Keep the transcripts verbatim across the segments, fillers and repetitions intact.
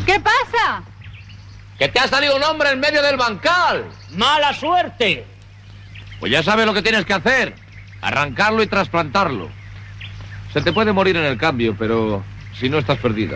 ¿Qué pasa? ¡Que te ha salido un hombre en medio del bancal! ¡Mala suerte! Pues ya sabes lo que tienes que hacer. Arrancarlo y trasplantarlo. Se te puede morir en el cambio, pero si no estás perdida.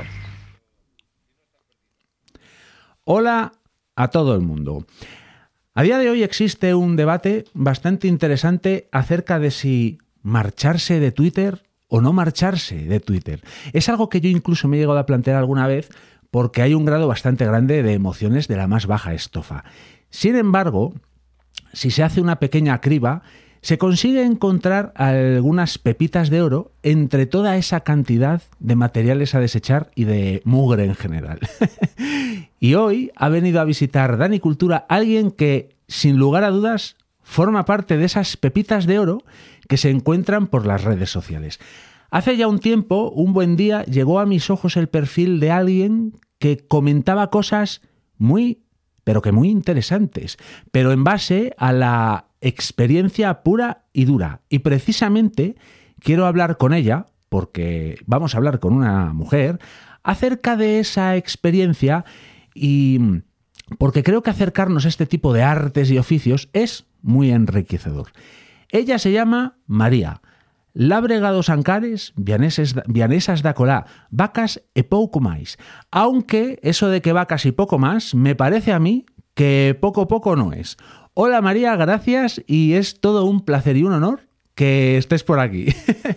Hola a todo el mundo. A día de hoy existe un debate bastante interesante acerca de si marcharse de Twitter o no marcharse de Twitter. Es algo que yo incluso me he llegado a plantear alguna vez porque hay un grado bastante grande de emociones de la más baja estofa. Sin embargo, si se hace una pequeña criba, se consigue encontrar algunas pepitas de oro entre toda esa cantidad de materiales a desechar y de mugre en general. Y hoy ha venido a visitar Dani Cultura alguien que, sin lugar a dudas, forma parte de esas pepitas de oro que se encuentran por las redes sociales. Hace ya un tiempo, un buen día, llegó a mis ojos el perfil de alguien que comentaba cosas muy, pero que muy interesantes, pero en base a la experiencia pura y dura. Y precisamente quiero hablar con ella, porque vamos a hablar con una mujer, acerca de esa experiencia y porque creo que acercarnos a este tipo de artes y oficios es muy enriquecedor. Ella se llama María. Lábrega dos Ancares, vianeses, vianesas da colá, vacas e pouco máis. Aunque eso de que vacas y poco más me parece a mí que poco poco no es. Hola María, gracias y es todo un placer y un honor que estés por aquí.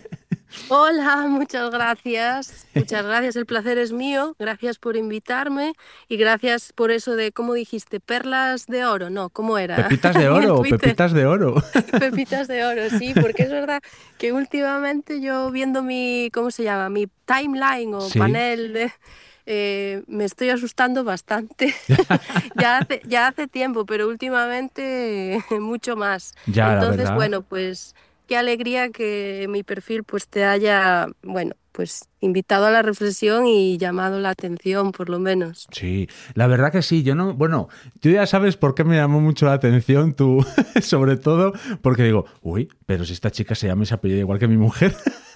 Hola, muchas gracias. Muchas gracias, el placer es mío. Gracias por invitarme y gracias por eso de, ¿cómo dijiste? Perlas de oro, no, ¿cómo era? Pepitas de oro, pepitas de oro. Pepitas de oro, sí, porque es verdad que últimamente yo viendo mi, ¿cómo se llama? Mi timeline o ¿Sí? panel de... Eh, me estoy asustando bastante. ya, hace, ya hace tiempo, pero últimamente mucho más. Ya, Entonces, la verdad. bueno, pues qué alegría que mi perfil pues te haya, bueno, pues invitado a la reflexión y llamado la atención, por lo menos. Sí, la verdad que sí. Yo no, bueno, tú ya sabes por qué me llamó mucho la atención tú, sobre todo porque digo, uy, pero si esta chica se llama y se apellida igual que mi mujer.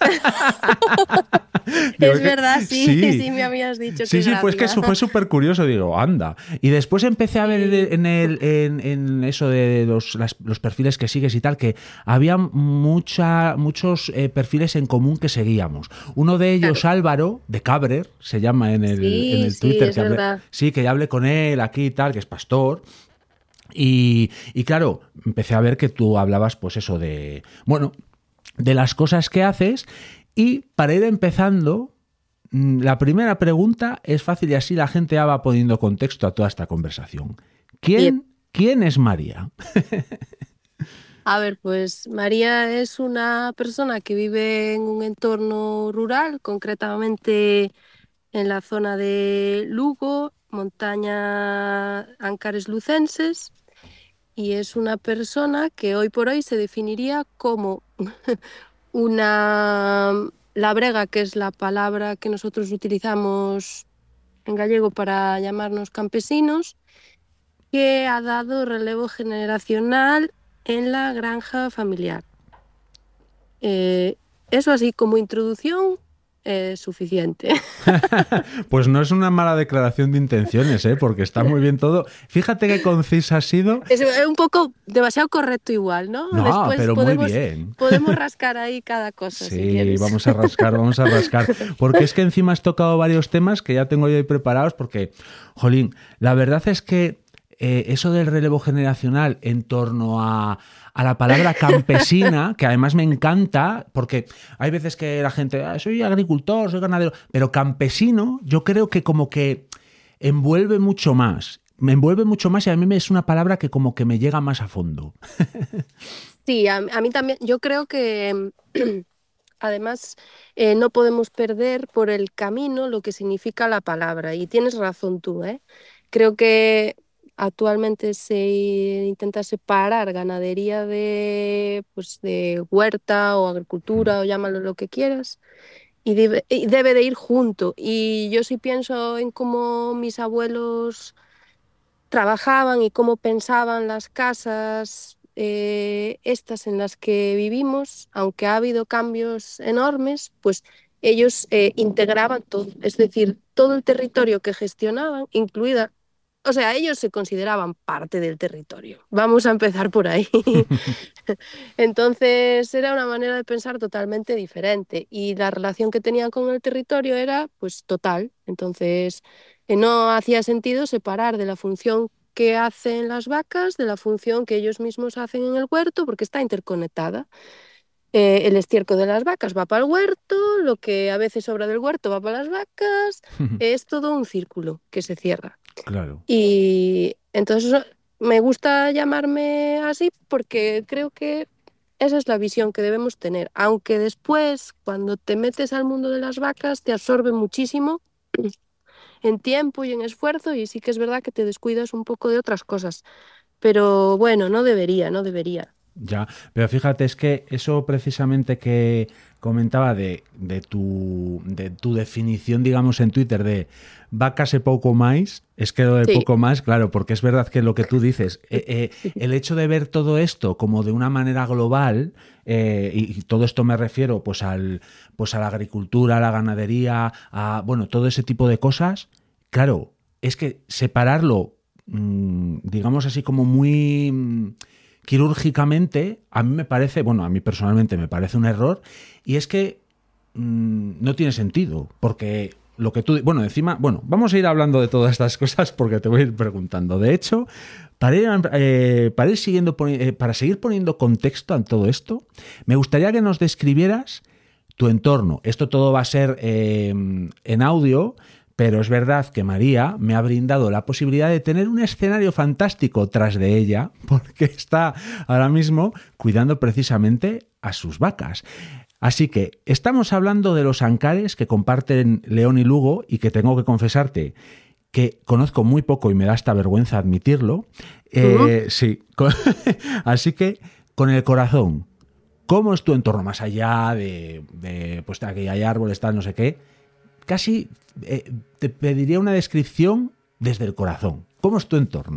Digo, es que, verdad, sí, sí, sí me habías dicho. Sí, sí, pues que eso fue súper curioso, digo, anda. Y después empecé a ver en, el, en, en eso de los, las, los perfiles que sigues y tal, que había mucha, muchos eh, perfiles en común que seguíamos. Uno de ellos, claro. Álvaro, de Cabrer, se llama en el, sí, en el sí, Twitter. Es que hablé, verdad. Sí, que ya hablé con él aquí y tal, que es pastor. Y, y claro, empecé a ver que tú hablabas, pues eso, de, bueno, de las cosas que haces. Y para ir empezando, la primera pregunta es fácil y así la gente ya va poniendo contexto a toda esta conversación. ¿Quién, ¿quién es María? A ver, pues María es una persona que vive en un entorno rural, concretamente en la zona de Lugo, montaña Ancares lucenses, y es una persona que hoy por hoy se definiría como una labrega, que es la palabra que nosotros utilizamos en gallego para llamarnos campesinos, que ha dado relevo generacional en la granja familiar. Eh, eso así como introducción es suficiente. Pues no es una mala declaración de intenciones, ¿eh? Porque está muy bien todo. Fíjate qué concisa ha sido. Es un poco demasiado correcto igual, ¿no? No, Después pero podemos, muy bien. Podemos rascar ahí cada cosa, sí, si quieres. Vamos a rascar, vamos a rascar. Porque es que encima has tocado varios temas que ya tengo yo ahí preparados porque, jolín, la verdad es que eh, eso del relevo generacional en torno a, a la palabra campesina, que además me encanta, porque hay veces que la gente, ah, soy agricultor, soy ganadero, pero campesino yo creo que como que envuelve mucho más, me envuelve mucho más y a mí me es una palabra que como que me llega más a fondo. Sí, a, a mí también, yo creo que además eh, no podemos perder por el camino lo que significa la palabra, y tienes razón tú, ¿eh? Creo que actualmente se intenta separar ganadería de, pues, de huerta o agricultura, o llámalo lo que quieras, y debe, y debe de ir junto. Y yo sí pienso en cómo mis abuelos trabajaban y cómo pensaban las casas eh, estas en las que vivimos, aunque ha habido cambios enormes, pues ellos eh, integraban todo, es decir, todo el territorio que gestionaban, incluida, o sea, ellos se consideraban parte del territorio. Vamos a empezar por ahí. Entonces era una manera de pensar totalmente diferente y la relación que tenían con el territorio era pues total. Entonces eh, no hacía sentido separar de la función que hacen las vacas de la función que ellos mismos hacen en el huerto porque está interconectada. Eh, el estiércol de las vacas va para el huerto, lo que a veces sobra del huerto va para las vacas, es todo un círculo que se cierra. Claro. Y entonces me gusta llamarme así porque creo que esa es la visión que debemos tener, aunque después cuando te metes al mundo de las vacas te absorbe muchísimo en tiempo y en esfuerzo y sí que es verdad que te descuidas un poco de otras cosas, pero bueno, no debería, no debería. Ya, pero fíjate, es que eso precisamente que comentaba de, de, tu, de tu definición, digamos, en Twitter de vacas e pouco máis, es que lo de Sí. poco más, claro, porque es verdad que lo que tú dices, eh, eh, el hecho de ver todo esto como de una manera global, eh, y, y todo esto me refiero pues, al, pues a la agricultura, a la ganadería, a bueno, todo ese tipo de cosas, claro, es que separarlo, mmm, digamos así como muy... Mmm, quirúrgicamente, a mí me parece, bueno, a mí personalmente me parece un error, y es que mmm, no tiene sentido, porque lo que tú... Bueno, encima, bueno, vamos a ir hablando de todas estas cosas porque te voy a ir preguntando. De hecho, para ir, eh, para ir siguiendo, eh, para seguir poniendo contexto a todo esto, me gustaría que nos describieras tu entorno. Esto todo va a ser eh, en audio, pero es verdad que María me ha brindado la posibilidad de tener un escenario fantástico tras de ella, porque está ahora mismo cuidando precisamente a sus vacas. Así que estamos hablando de los ancares que comparten León y Lugo y que tengo que confesarte que conozco muy poco y me da hasta vergüenza admitirlo. Eh, uh-huh. Sí, así que con el corazón, ¿cómo es tu entorno? Más allá de, de pues que hay árboles, tal, no sé qué. Casi eh, te pediría una descripción desde el corazón. ¿Cómo es tu entorno?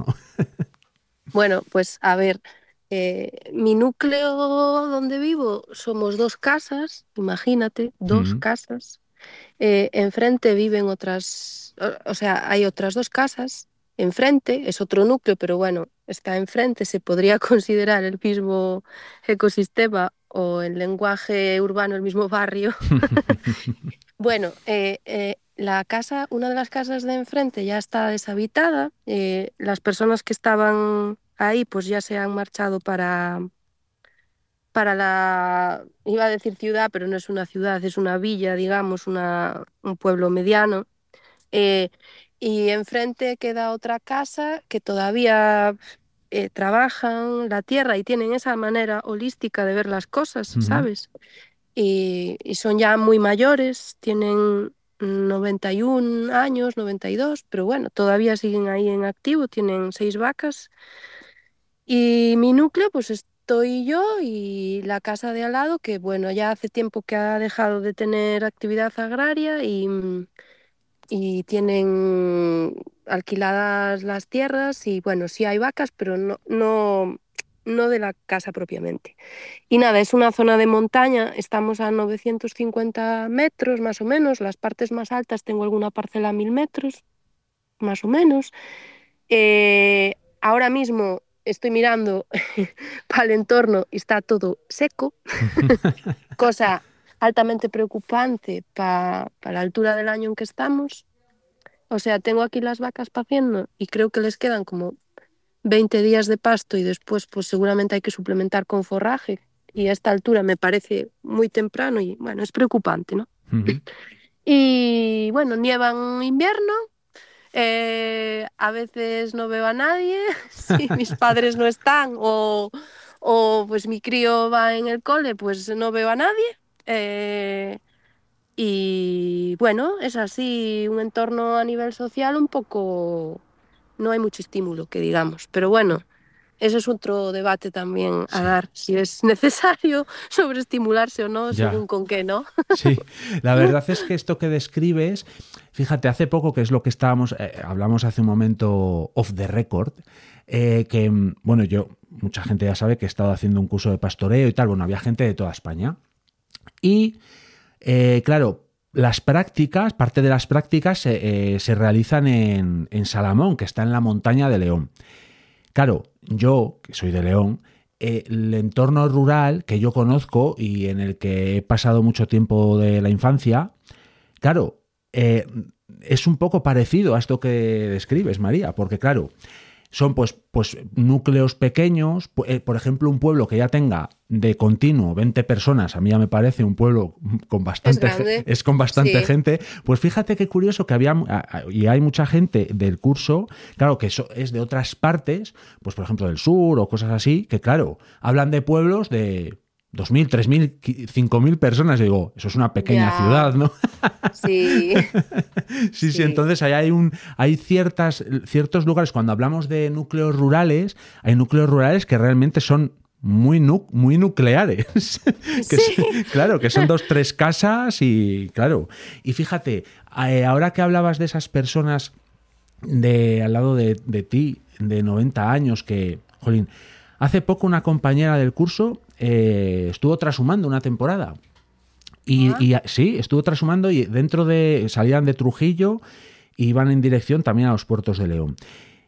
Bueno, pues a ver, eh, mi núcleo donde vivo somos dos casas, imagínate, dos mm. casas. Eh, enfrente viven otras, o, o sea, hay otras dos casas. Enfrente es otro núcleo, pero bueno, está enfrente, se podría considerar el mismo ecosistema o en lenguaje urbano el mismo barrio. Bueno, eh, eh, la casa, una de las casas de enfrente ya está deshabitada. Eh, las personas que estaban ahí pues ya se han marchado para, para la, iba a decir ciudad, pero no es una ciudad, es una villa, digamos, una, un pueblo mediano. Eh, y enfrente queda otra casa que todavía eh, trabajan la tierra y tienen esa manera holística de ver las cosas, uh-huh. ¿sabes? Y, y son ya muy mayores, tienen noventa y un años, noventa y dos, pero bueno, todavía siguen ahí en activo, tienen seis vacas. Y mi núcleo, pues estoy yo y la casa de al lado, que bueno, ya hace tiempo que ha dejado de tener actividad agraria y, y tienen alquiladas las tierras y bueno, sí hay vacas, pero no, no, no de la casa propiamente. Y nada, es una zona de montaña, estamos a novecientos cincuenta metros más o menos, las partes más altas tengo alguna parcela a mil metros, más o menos. Eh, ahora mismo estoy mirando para el entorno y está todo seco, cosa altamente preocupante para pa la altura del año en que estamos. O sea, tengo aquí las vacas paciendo y creo que les quedan como veinte días de pasto y después pues seguramente hay que suplementar con forraje. Y a esta altura me parece muy temprano y bueno, es preocupante, ¿no? Uh-huh. Y bueno, nieva en invierno, eh, a veces no veo a nadie, si mis padres no están o, o pues mi crío va en el cole, pues no veo a nadie. Eh, y bueno, es así, un entorno a nivel social un poco... No hay mucho estímulo, que digamos, pero bueno, eso es otro debate también a sí. dar, si es necesario sobreestimularse o no, ya. Según con qué, ¿no? Sí, la verdad es que esto que describes, fíjate, hace poco, que es lo que estábamos, eh, hablamos hace un momento off the record, eh, que, bueno, yo, mucha gente ya sabe que he estado haciendo un curso de pastoreo y tal, bueno, había gente de toda España. Y, eh, claro, las prácticas, parte de las prácticas eh, eh, se realizan en, en Salamón, que está en la montaña de León. Claro, yo, que soy de León, eh, el entorno rural que yo conozco y en el que he pasado mucho tiempo de la infancia, claro, eh, es un poco parecido a esto que describes, María, porque claro, son pues, pues núcleos pequeños, eh, por ejemplo, un pueblo que ya tenga de continuo veinte personas, a mí ya me parece un pueblo con bastante, Es grande. es con bastante Sí. gente, pues fíjate qué curioso que había, y hay mucha gente del curso, claro, que eso es de otras partes, pues por ejemplo del sur o cosas así, que claro, hablan de pueblos de dos mil, tres mil, cinco mil personas, y digo, eso es una pequeña Ya. ciudad, ¿no? Sí. Sí, sí, Sí. entonces ahí hay un hay ciertas ciertos lugares, cuando hablamos de núcleos rurales, hay núcleos rurales que realmente son muy nu muy nucleares. Que Sí. es- claro, que son dos tres casas y claro. Y fíjate, eh, ahora que hablabas de esas personas de al lado de, de ti, de noventa años, que, jolín, hace poco una compañera del curso eh, estuvo trashumando una temporada. Y, Ah. y sí, estuvo trashumando y dentro de, salían de Trujillo y iban en dirección también a los puertos de León.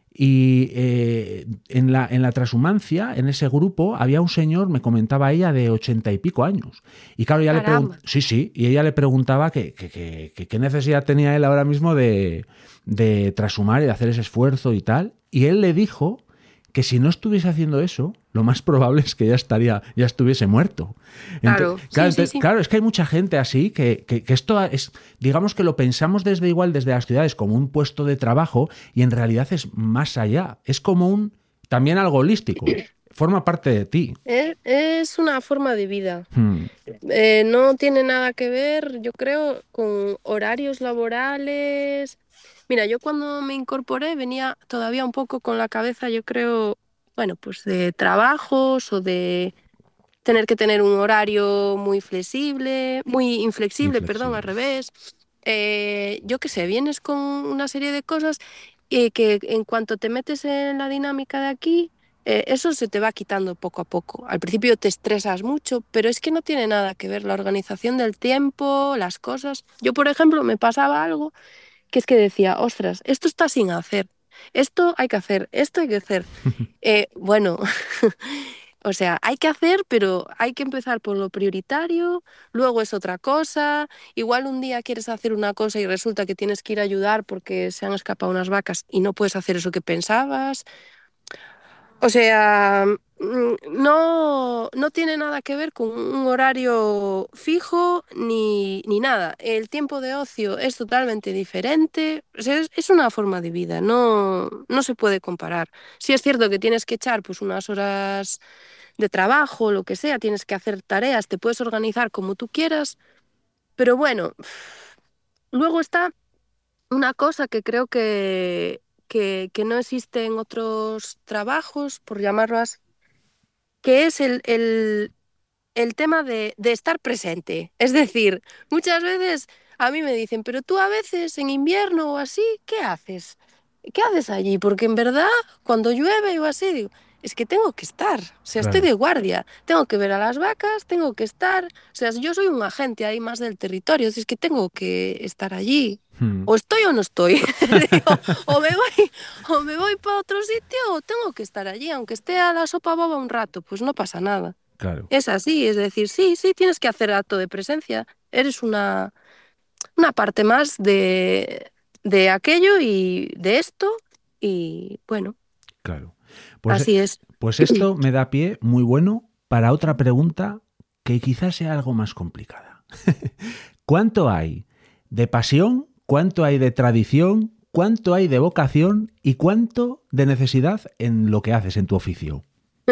Y eh, en, la, en la transhumancia, en ese grupo, había un señor, me comentaba ella, de ochenta y pico años. Y claro, ella le Caramba. preguntaba, sí, sí, y ella le preguntaba que, que, que, que- qué necesidad tenía él ahora mismo de, de trashumar y de hacer ese esfuerzo y tal. Y él le dijo que si no estuviese haciendo eso, lo más probable es que ya estaría, ya estuviese muerto. Claro, Ento- sí, claro, sí, ente- sí. claro, es que hay mucha gente así que, que, que esto es, digamos que lo pensamos desde igual, desde las ciudades, como un puesto de trabajo, y en realidad es más allá. Es como un, también algo holístico. Forma parte de ti. Es, es una forma de vida. Hmm. Eh, no tiene nada que ver, yo creo, con horarios laborales. Mira, yo cuando me incorporé venía todavía un poco con la cabeza, yo creo, bueno, pues de trabajos o de tener que tener un horario muy flexible, muy inflexible, perdón, al Inflexible. revés. Eh, yo qué sé, vienes con una serie de cosas y que en cuanto te metes en la dinámica de aquí, eh, eso se te va quitando poco a poco. Al principio te estresas mucho, pero es que no tiene nada que ver la organización del tiempo, las cosas. Yo, por ejemplo, me pasaba algo que es que decía, ostras, esto está sin hacer, esto hay que hacer, esto hay que hacer. Eh, bueno, o sea, hay que hacer, pero hay que empezar por lo prioritario, luego es otra cosa. Igual un día quieres hacer una cosa y resulta que tienes que ir a ayudar porque se han escapado unas vacas y no puedes hacer eso que pensabas. O sea, mm, no, no tiene nada que ver con un horario fijo ni, ni nada. El tiempo de ocio es totalmente diferente. O sea, es, es una forma de vida, no, no se puede comparar. Sí es cierto que tienes que echar pues, unas horas de trabajo, lo que sea, tienes que hacer tareas, te puedes organizar como tú quieras, pero bueno, luego está una cosa que creo que, que, que no existe en otros trabajos, por llamarlo así, que es el, el, el tema de, de estar presente. Es decir, muchas veces a mí me dicen, pero tú a veces en invierno o así, ¿qué haces? ¿Qué haces allí? Porque en verdad, cuando llueve o así, digo, es que tengo que estar, o sea, estoy Claro. de guardia, tengo que ver a las vacas, tengo que estar, o sea, yo soy un agente ahí más del territorio, así es que tengo que estar allí. Hmm. O estoy o no estoy. Digo, o me voy, o me voy para otro sitio o tengo que estar allí, aunque esté a la sopa boba un rato, pues no pasa nada. Claro. Es así, es decir, sí, sí, tienes que hacer acto de presencia. Eres una, una parte más de, de aquello y de esto. Y bueno, Claro. Pues, así es. pues esto me da pie muy bueno para otra pregunta que quizás sea algo más complicada. ¿Cuánto hay de pasión? ¿Cuánto hay de tradición? ¿Cuánto hay de vocación? ¿Y cuánto de necesidad en lo que haces en tu oficio?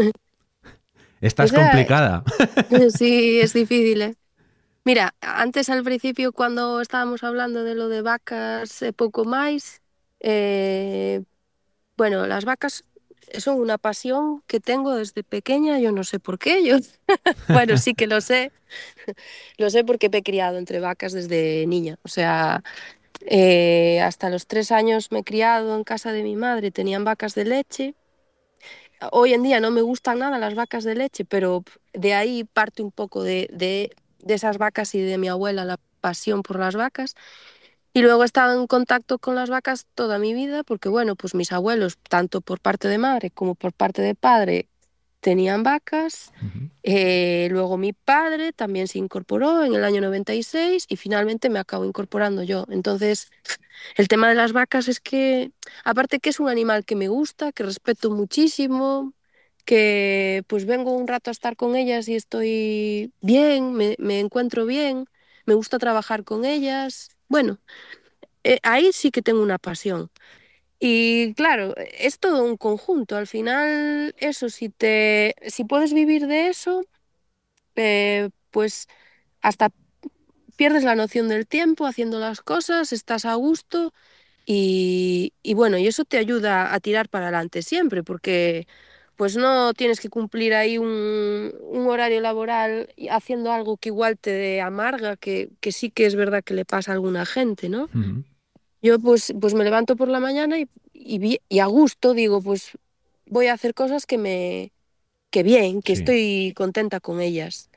Esta es Esa, complicada. sí, es difícil, ¿eh? Mira, antes al principio cuando estábamos hablando de lo de vacas e pouco máis, eh, bueno, las vacas son una pasión que tengo desde pequeña, yo no sé por qué, yo, bueno, sí que lo sé, lo sé porque me he criado entre vacas desde niña, o sea, eh, hasta los tres años me he criado en casa de mi madre, tenían vacas de leche. Hoy en día no me gustan nada las vacas de leche, pero de ahí parte un poco de, de, de esas vacas y de mi abuela la pasión por las vacas. Y luego he estado en contacto con las vacas toda mi vida, porque bueno, pues mis abuelos, tanto por parte de madre como por parte de padre, tenían vacas. Ujú. Eh, luego mi padre también se incorporó en el año noventa y seis y finalmente me acabo incorporando yo. Entonces, el tema de las vacas es que, aparte que es un animal que me gusta, que respeto muchísimo, que pues vengo un rato a estar con ellas y estoy bien, me, me encuentro bien, me gusta trabajar con ellas. Bueno, eh, ahí sí que tengo una pasión. Y claro, es todo un conjunto. Al final, eso, si te, si puedes vivir de eso, eh, pues hasta pierdes la noción del tiempo haciendo las cosas, estás a gusto y, y bueno, y eso te ayuda a tirar para adelante siempre, porque pues no tienes que cumplir ahí un, un horario laboral y haciendo algo que igual te amarga, que, que sí que es verdad que le pasa a alguna gente, ¿no? Ujú. Yo pues, pues me levanto por la mañana y, y, vi- y a gusto digo, pues voy a hacer cosas que me, que bien, que Sí. estoy contenta con ellas.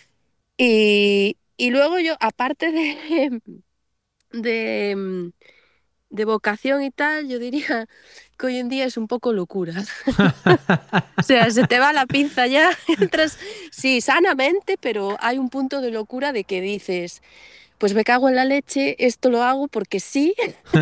Y, y luego yo, aparte de, de, de vocación y tal, yo diría que hoy en día es un poco locura. O sea, se te va la pinza ya, entras, sí, sanamente, pero hay un punto de locura de que dices, pues me cago en la leche, esto lo hago porque sí,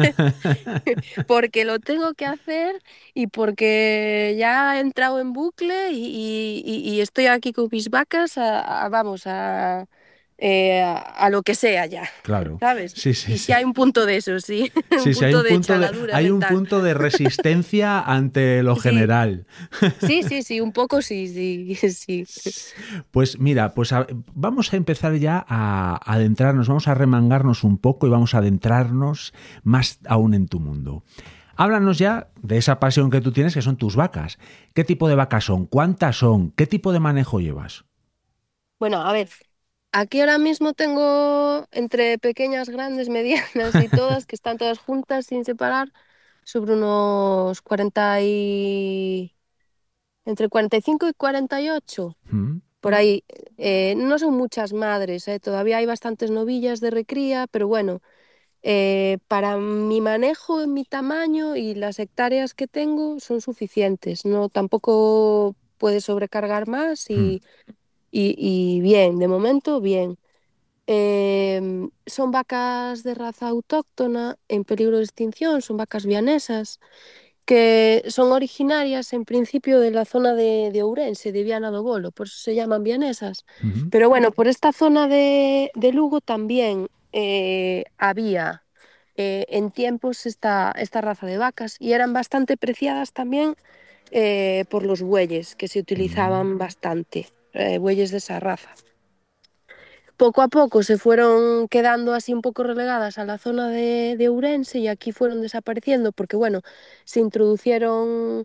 porque lo tengo que hacer y porque ya he entrado en bucle y, y- y- y estoy aquí con mis vacas, a, a- vamos, a, eh, a, a lo que sea ya, Claro. ¿sabes? Sí, sí, Y si sí. hay un punto de eso, sí, un Sí, sí, hay punto un de punto de, chaladura hay un mental. punto de resistencia ante lo Sí, general. sí, sí, sí, un poco sí, sí, sí. Pues mira, pues a- vamos a empezar ya a adentrarnos, vamos a remangarnos un poco y vamos a adentrarnos más aún en tu mundo. Háblanos ya de esa pasión que tú tienes, que son tus vacas. ¿Qué tipo de vacas son? ¿Cuántas son? ¿Qué tipo de manejo llevas? Bueno, a ver, aquí ahora mismo tengo entre pequeñas, grandes, medianas y todas, que están todas juntas sin separar, sobre unos cuarenta y... entre cuarenta y cinco y cuarenta y ocho. ¿Mm? Por ahí, eh, no son muchas madres, eh, todavía hay bastantes novillas de recría, pero bueno, eh, para mi manejo, mi tamaño y las hectáreas que tengo son suficientes. No, tampoco puede sobrecargar más ¿Mm? y, y- y bien, de momento bien. Em, son vacas de raza autóctona en peligro de extinción, son vacas vianesas que son originarias en principio de la zona de, de Ourense, de Viana do Bolo, por eso se llaman vianesas. ¿Mm? Pero bueno, por esta zona de, de Lugo también eh, había eh, en tiempos esta, esta raza de vacas y eran bastante preciadas también eh, por los bueyes, que se ¿Mm? utilizaban bastante, eh, bueyes de esa raza. Poco a poco se fueron quedando así un poco relegadas a la zona de, de Ourense y aquí fueron desapareciendo porque, bueno, se introducieron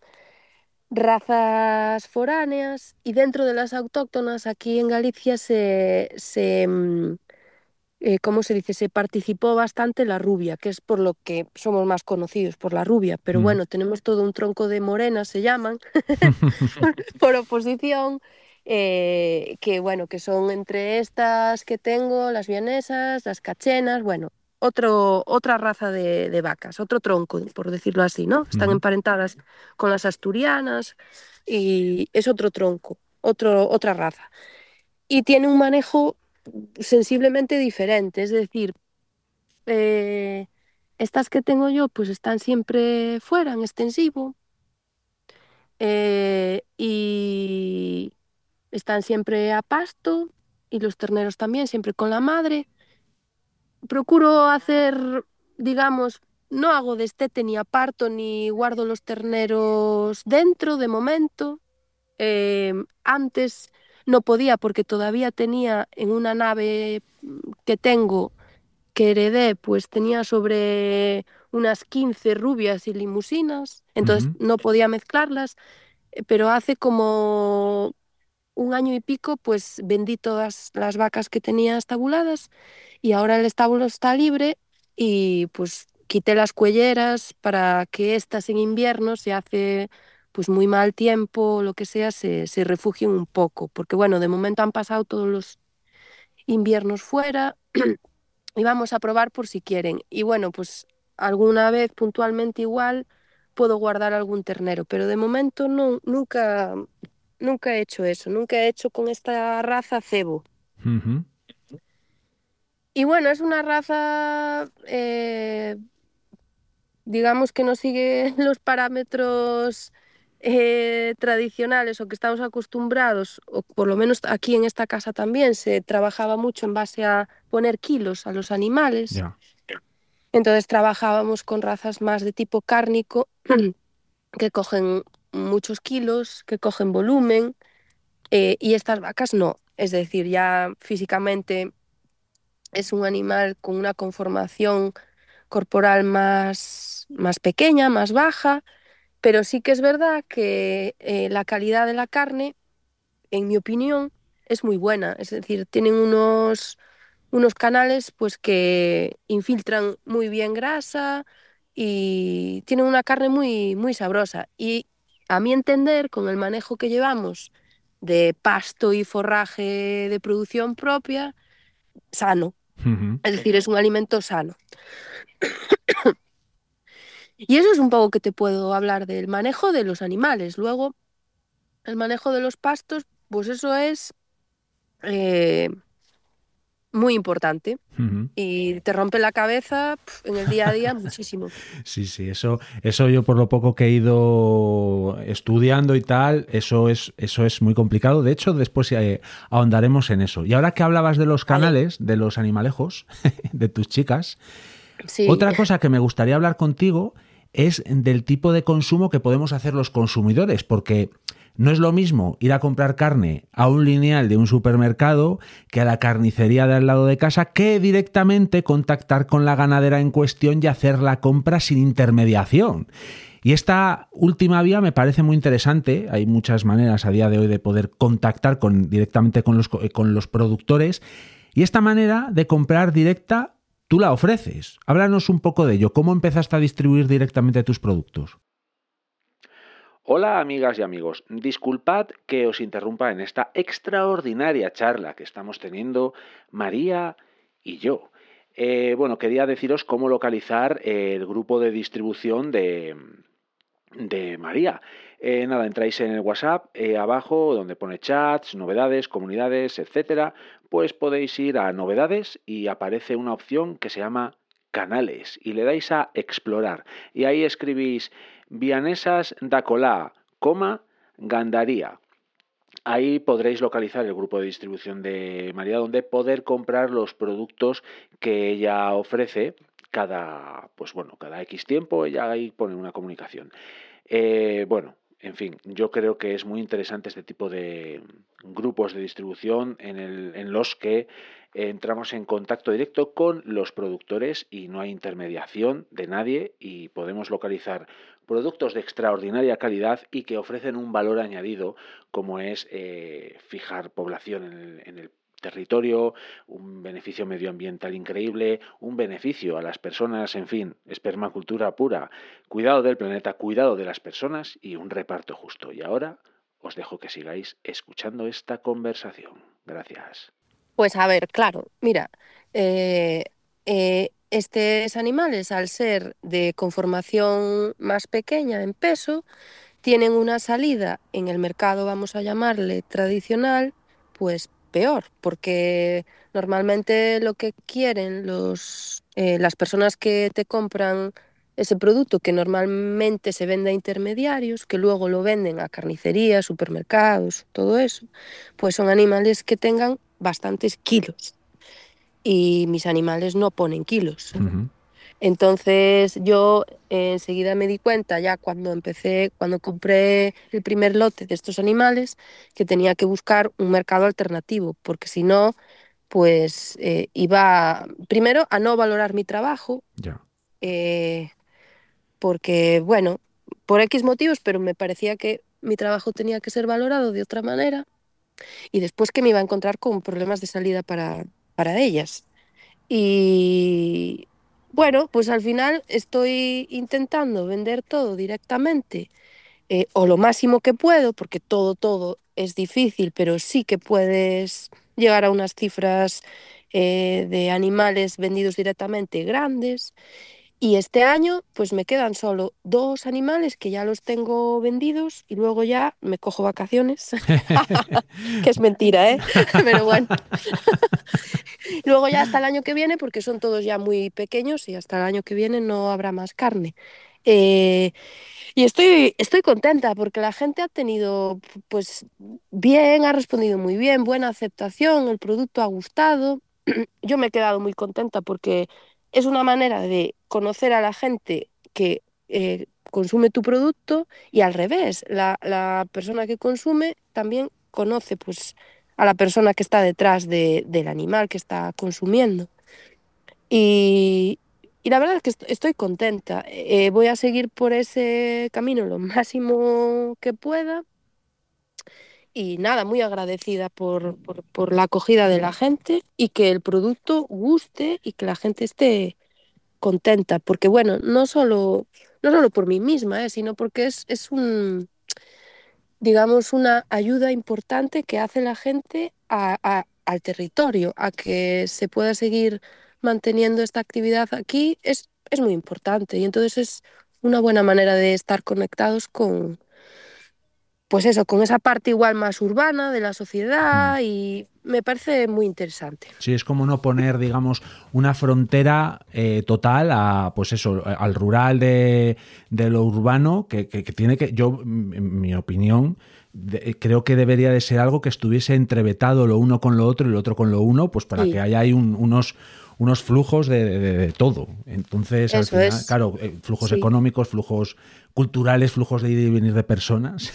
razas foráneas y dentro de las autóctonas aquí en Galicia se, se mm, eh, ¿cómo se dice? Se participó bastante la rubia, que es por lo que somos más conocidos, por la rubia, pero ¿Mm? bueno, tenemos todo un tronco de morenas, se llaman, por oposición, eh, que bueno, que son entre estas que tengo, las vienesas, las cachenas, bueno, otro, otra raza de, de vacas, otro tronco, por decirlo así, ¿no? Están ¿Mm? emparentadas con las asturianas y es otro tronco, otro, otra raza. Y tiene un manejo sensiblemente diferente, es decir, eh, estas que tengo yo pues están siempre fuera en extensivo eh, y están siempre a pasto y los terneros también, siempre con la madre. Procuro hacer, digamos, no hago destete ni aparto ni guardo los terneros dentro de momento. Eh, antes no podía porque todavía tenía en una nave mm, que tengo que heredé, pues tenía sobre unas quince rubias y limusinas, entonces ¿Mm? no podía mezclarlas, eh, pero hace como un año y pico, pues vendí todas las vacas que tenía estabuladas y ahora el establo está libre y pues quité las cuelleras para que estas en invierno se hace pues muy mal tiempo o lo que sea, se, se refugien un poco, porque bueno, de momento han pasado todos los inviernos fuera y vamos a probar por si quieren. Y bueno, pues alguna vez puntualmente igual puedo guardar algún ternero, pero de momento no, nunca, nunca he hecho eso, nunca he hecho con esta raza cebo. Ujú. Y bueno, es una raza, eh, digamos que no sigue los parámetros eh, tradicionales o que estamos acostumbrados, o por lo menos aquí en esta casa también se trabajaba mucho en base a poner kilos a los animales. Ya. Entonces trabajábamos con razas más de tipo cárnico que cogen muchos kilos, que cogen volumen, eh, y estas vacas no. Es decir, ya físicamente es un animal con una conformación corporal más, más pequeña, más baja, pero sí que es verdad que eh, la calidad de la carne, en mi opinión, es muy buena. Es decir, tienen unos, unos canales pues, que infiltran muy bien grasa y tienen una carne muy, muy sabrosa. Y a mi entender, con el manejo que llevamos de pasto y forraje de producción propia, sano. Ujú. Es decir, es un alimento sano. Y eso es un poco que te puedo hablar del manejo de los animales. Luego, el manejo de los pastos, pues eso es eh, muy importante Ujú. y te rompe la cabeza pf, en el día a día muchísimo. Sí, sí, eso, eso yo por lo poco que he ido estudiando y tal, eso es, eso es muy complicado. De hecho, después eh, ahondaremos en eso. Y ahora que hablabas de los Vale, canales, de los animalejos, de tus chicas, sí, otra cosa que me gustaría hablar contigo es del tipo de consumo que podemos hacer los consumidores, porque no es lo mismo ir a comprar carne a un lineal de un supermercado que a la carnicería de al lado de casa, que directamente contactar con la ganadera en cuestión y hacer la compra sin intermediación. Y esta última vía me parece muy interesante. Hay muchas maneras a día de hoy de poder contactar con, directamente con los, con los productores. Y esta manera de comprar directa, tú la ofreces. Háblanos un poco de ello. ¿Cómo empezaste a distribuir directamente tus productos? Hola amigas y amigos, disculpad que os interrumpa en esta extraordinaria charla que estamos teniendo María y yo. Eh, bueno, quería deciros cómo localizar el grupo de distribución de, de María. Eh, nada, entráis en el WhatsApp, eh, abajo donde pone chats, novedades, comunidades, etcétera, pues podéis ir a novedades y aparece una opción que se llama canales y le dais a explorar y ahí escribís Vianesas da Colá, coma, Gandaría. Ahí podréis localizar el grupo de distribución de María, donde poder comprar los productos que ella ofrece cada, pues bueno, cada X tiempo. Ella ahí pone una comunicación. Eh, bueno, en fin, yo creo que es muy interesante este tipo de grupos de distribución en, el, en los que entramos en contacto directo con los productores y no hay intermediación de nadie y podemos localizar productos de extraordinaria calidad y que ofrecen un valor añadido como es eh, fijar población en el, en el territorio, un beneficio medioambiental increíble, un beneficio a las personas, en fin, espermacultura pura, cuidado del planeta, cuidado de las personas y un reparto justo. Y ahora os dejo que sigáis escuchando esta conversación. Gracias. pues a ver, claro, mira, eh, eh, estos animales, al ser de conformación más pequeña en peso, tienen una salida en el mercado, vamos a llamarle tradicional, pues peor, porque normalmente lo que quieren los, eh, las personas que te compran ese producto, que normalmente se vende a intermediarios, que luego lo venden a carnicerías, supermercados, todo eso, pues son animales que tengan bastantes kilos. Y mis animales no ponen kilos. Ujú. Entonces yo eh, enseguida me di cuenta ya cuando empecé, cuando compré el primer lote de estos animales, que tenía que buscar un mercado alternativo, porque si no, pues eh, iba primero a no valorar mi trabajo, Ya. eh, porque bueno, por X motivos, pero me parecía que mi trabajo tenía que ser valorado de otra manera y después que me iba a encontrar con problemas de salida para, para ellas. Y bueno, pues al final estoy intentando vender todo directamente eh, o lo máximo que puedo, porque todo, todo es difícil, pero sí que puedes llegar a unas cifras eh, de animales vendidos directamente grandes. Y este año pues me quedan solo dos animales que ya los tengo vendidos y luego ya me cojo vacaciones, que es mentira, ¿eh? Pero bueno. Luego ya hasta el año que viene, porque son todos ya muy pequeños y hasta el año que viene no habrá más carne. Eh, y estoy, estoy contenta porque la gente ha tenido, pues bien, ha respondido muy bien, buena aceptación, el producto ha gustado. Yo me he quedado muy contenta porque es una manera de conocer a la gente que eh, consume tu producto y al revés, la, la persona que consume también conoce pues a la persona que está detrás de, del animal que está consumiendo. Y, y la verdad es que est- estoy contenta. Eh, voy a seguir por ese camino lo máximo que pueda y nada, muy agradecida por, por, por la acogida de la gente y que el producto guste y que la gente esté contenta, porque bueno, no solo, no solo por mí misma, eh, sino porque es, es un, digamos, una ayuda importante que hace la gente a- a- al territorio, a que se pueda seguir manteniendo esta actividad aquí, es, es muy importante y entonces es una buena manera de estar conectados con, pues eso, con esa parte igual más urbana de la Mm. sociedad y me parece muy interesante. Sí, es como no poner, digamos, una frontera eh, total a, pues eso, al rural de, de lo urbano, que, que, que tiene que, yo, en mi opinión, de, creo que debería de ser algo que estuviese entrevetado lo uno con lo otro y lo otro con lo uno, pues para Sí, que haya ahí un, unos unos flujos de, de, de todo. Entonces, al eso final, es, claro, eh, flujos sí, económicos, flujos culturales, flujos de ir y venir de personas,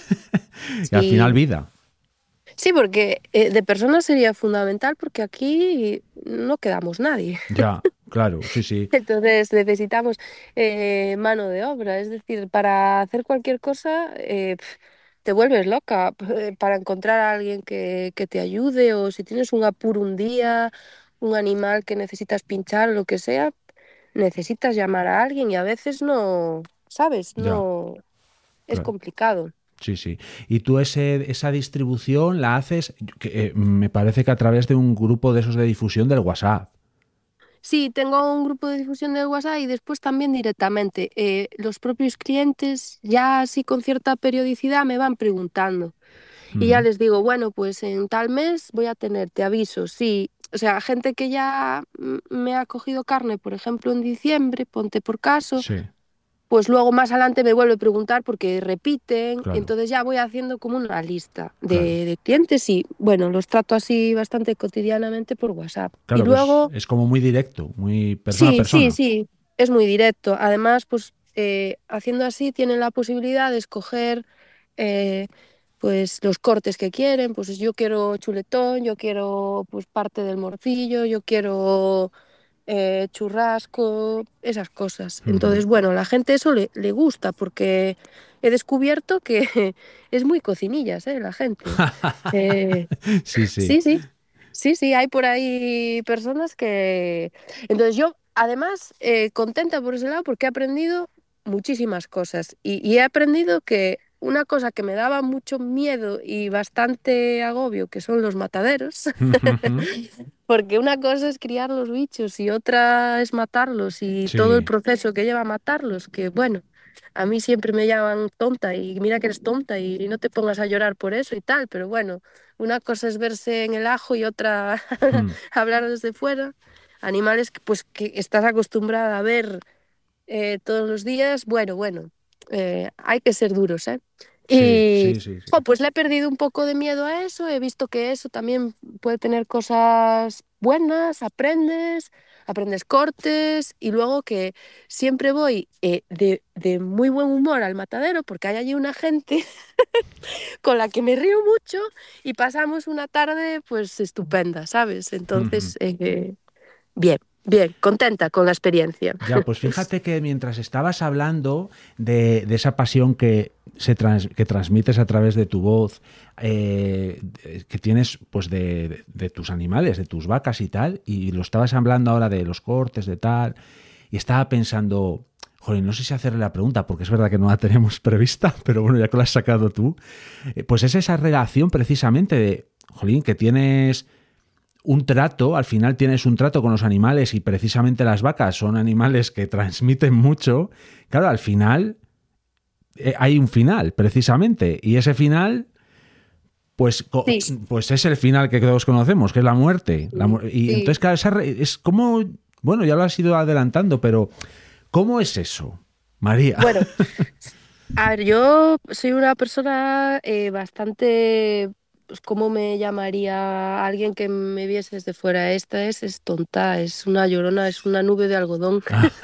y al final sí. vida. Sí, porque eh, de personas sería fundamental porque aquí no quedamos nadie. Ya, claro, sí, sí. Entonces necesitamos eh, mano de obra. Es decir, para hacer cualquier cosa eh, pf, te vuelves loca. P- Para encontrar a alguien que, que te ayude o si tienes un apuro un día, un animal que necesitas pinchar o lo que sea, necesitas llamar a alguien y a veces no, ¿sabes? Ya, No, es claro. complicado. Sí, sí. Y tú ese, esa distribución la haces, que, eh, me parece que a través de un grupo de esos de difusión del WhatsApp. Sí, tengo un grupo de difusión de WhatsApp y después también directamente eh, los propios clientes ya así con cierta periodicidad me van preguntando y ya Mm, les digo, bueno, pues en tal mes voy a tener, te aviso, sí, o sea, gente que ya mm, me ha cogido carne, por ejemplo, en diciembre, ponte por caso, sí, pues luego más adelante me vuelve a preguntar porque repiten, claro, entonces ya voy haciendo como una lista claro. de, de clientes y bueno, los trato así bastante cotidianamente por WhatsApp. Y Claro que es, luego... es como muy directo, muy persona a Sí, sí, persona. sí, es muy directo. Además, pues eh, haciendo así tienen la posibilidad de escoger eh, pues los cortes que quieren. Pues yo quiero chuletón, yo quiero pues parte del morcillo, yo quiero eh, churrasco, esas cosas. Ujú. Entonces, bueno, a la gente eso le, le gusta porque he descubierto que es muy cocinillas, ¿eh? La gente. Eh, Sí, sí. Sí, sí, sí, sí, hay por ahí personas que... Entonces yo, además, eh, contenta por ese lado porque he aprendido muchísimas cosas y, y he aprendido que una cosa que me daba mucho miedo y bastante agobio, que son los mataderos, porque una cosa es criar los bichos y otra es matarlos y todo el Sí. proceso que lleva a matarlos, que bueno, a mí siempre me llaman tonta y mira que eres tonta y no te pongas a llorar por eso y tal, pero bueno, una cosa es verse en el ajo y otra Mm. hablar desde fuera. Animales que, pues, que estás acostumbrada a ver eh, todos los días, bueno, bueno, eh, hay que ser duros, ¿eh? Sí, Y sí, sí, sí. jo, pues le he perdido un poco de miedo a eso, he visto que eso también puede tener cosas buenas, aprendes, aprendes cortes y luego que siempre voy eh, de, de muy buen humor al matadero porque hay allí una gente con la que me río mucho y pasamos una tarde pues estupenda, ¿sabes? Ujú. Entonces, eh, bien, bien, contenta con la experiencia. Ya, pues fíjate que mientras estabas hablando de, de esa pasión que, se trans- que transmites a través de tu voz, eh, de- que tienes pues de, de- de tus animales, de tus vacas y tal, y lo estabas hablando ahora de los cortes, de tal, y estaba pensando, joder, no sé si hacerle la pregunta, porque es verdad que no la tenemos prevista, pero bueno, ya que la has sacado tú, eh, pues es esa relación precisamente de, jolín, que tienes un trato, al final tienes un trato con los animales y precisamente las vacas son animales que transmiten mucho, claro, al final eh, hay un final, precisamente, y ese final, pues, sí. pues es el final que todos conocemos, que es la muerte. La mu- y sí. Entonces, claro, esa es como, bueno, ya lo has ido adelantando, pero ¿cómo es eso, María? Bueno, a ver, yo soy una persona eh, bastante... Pues, ¿cómo me llamaría alguien que me viese desde fuera? Esta es, es tonta, es una llorona, es una nube de algodón.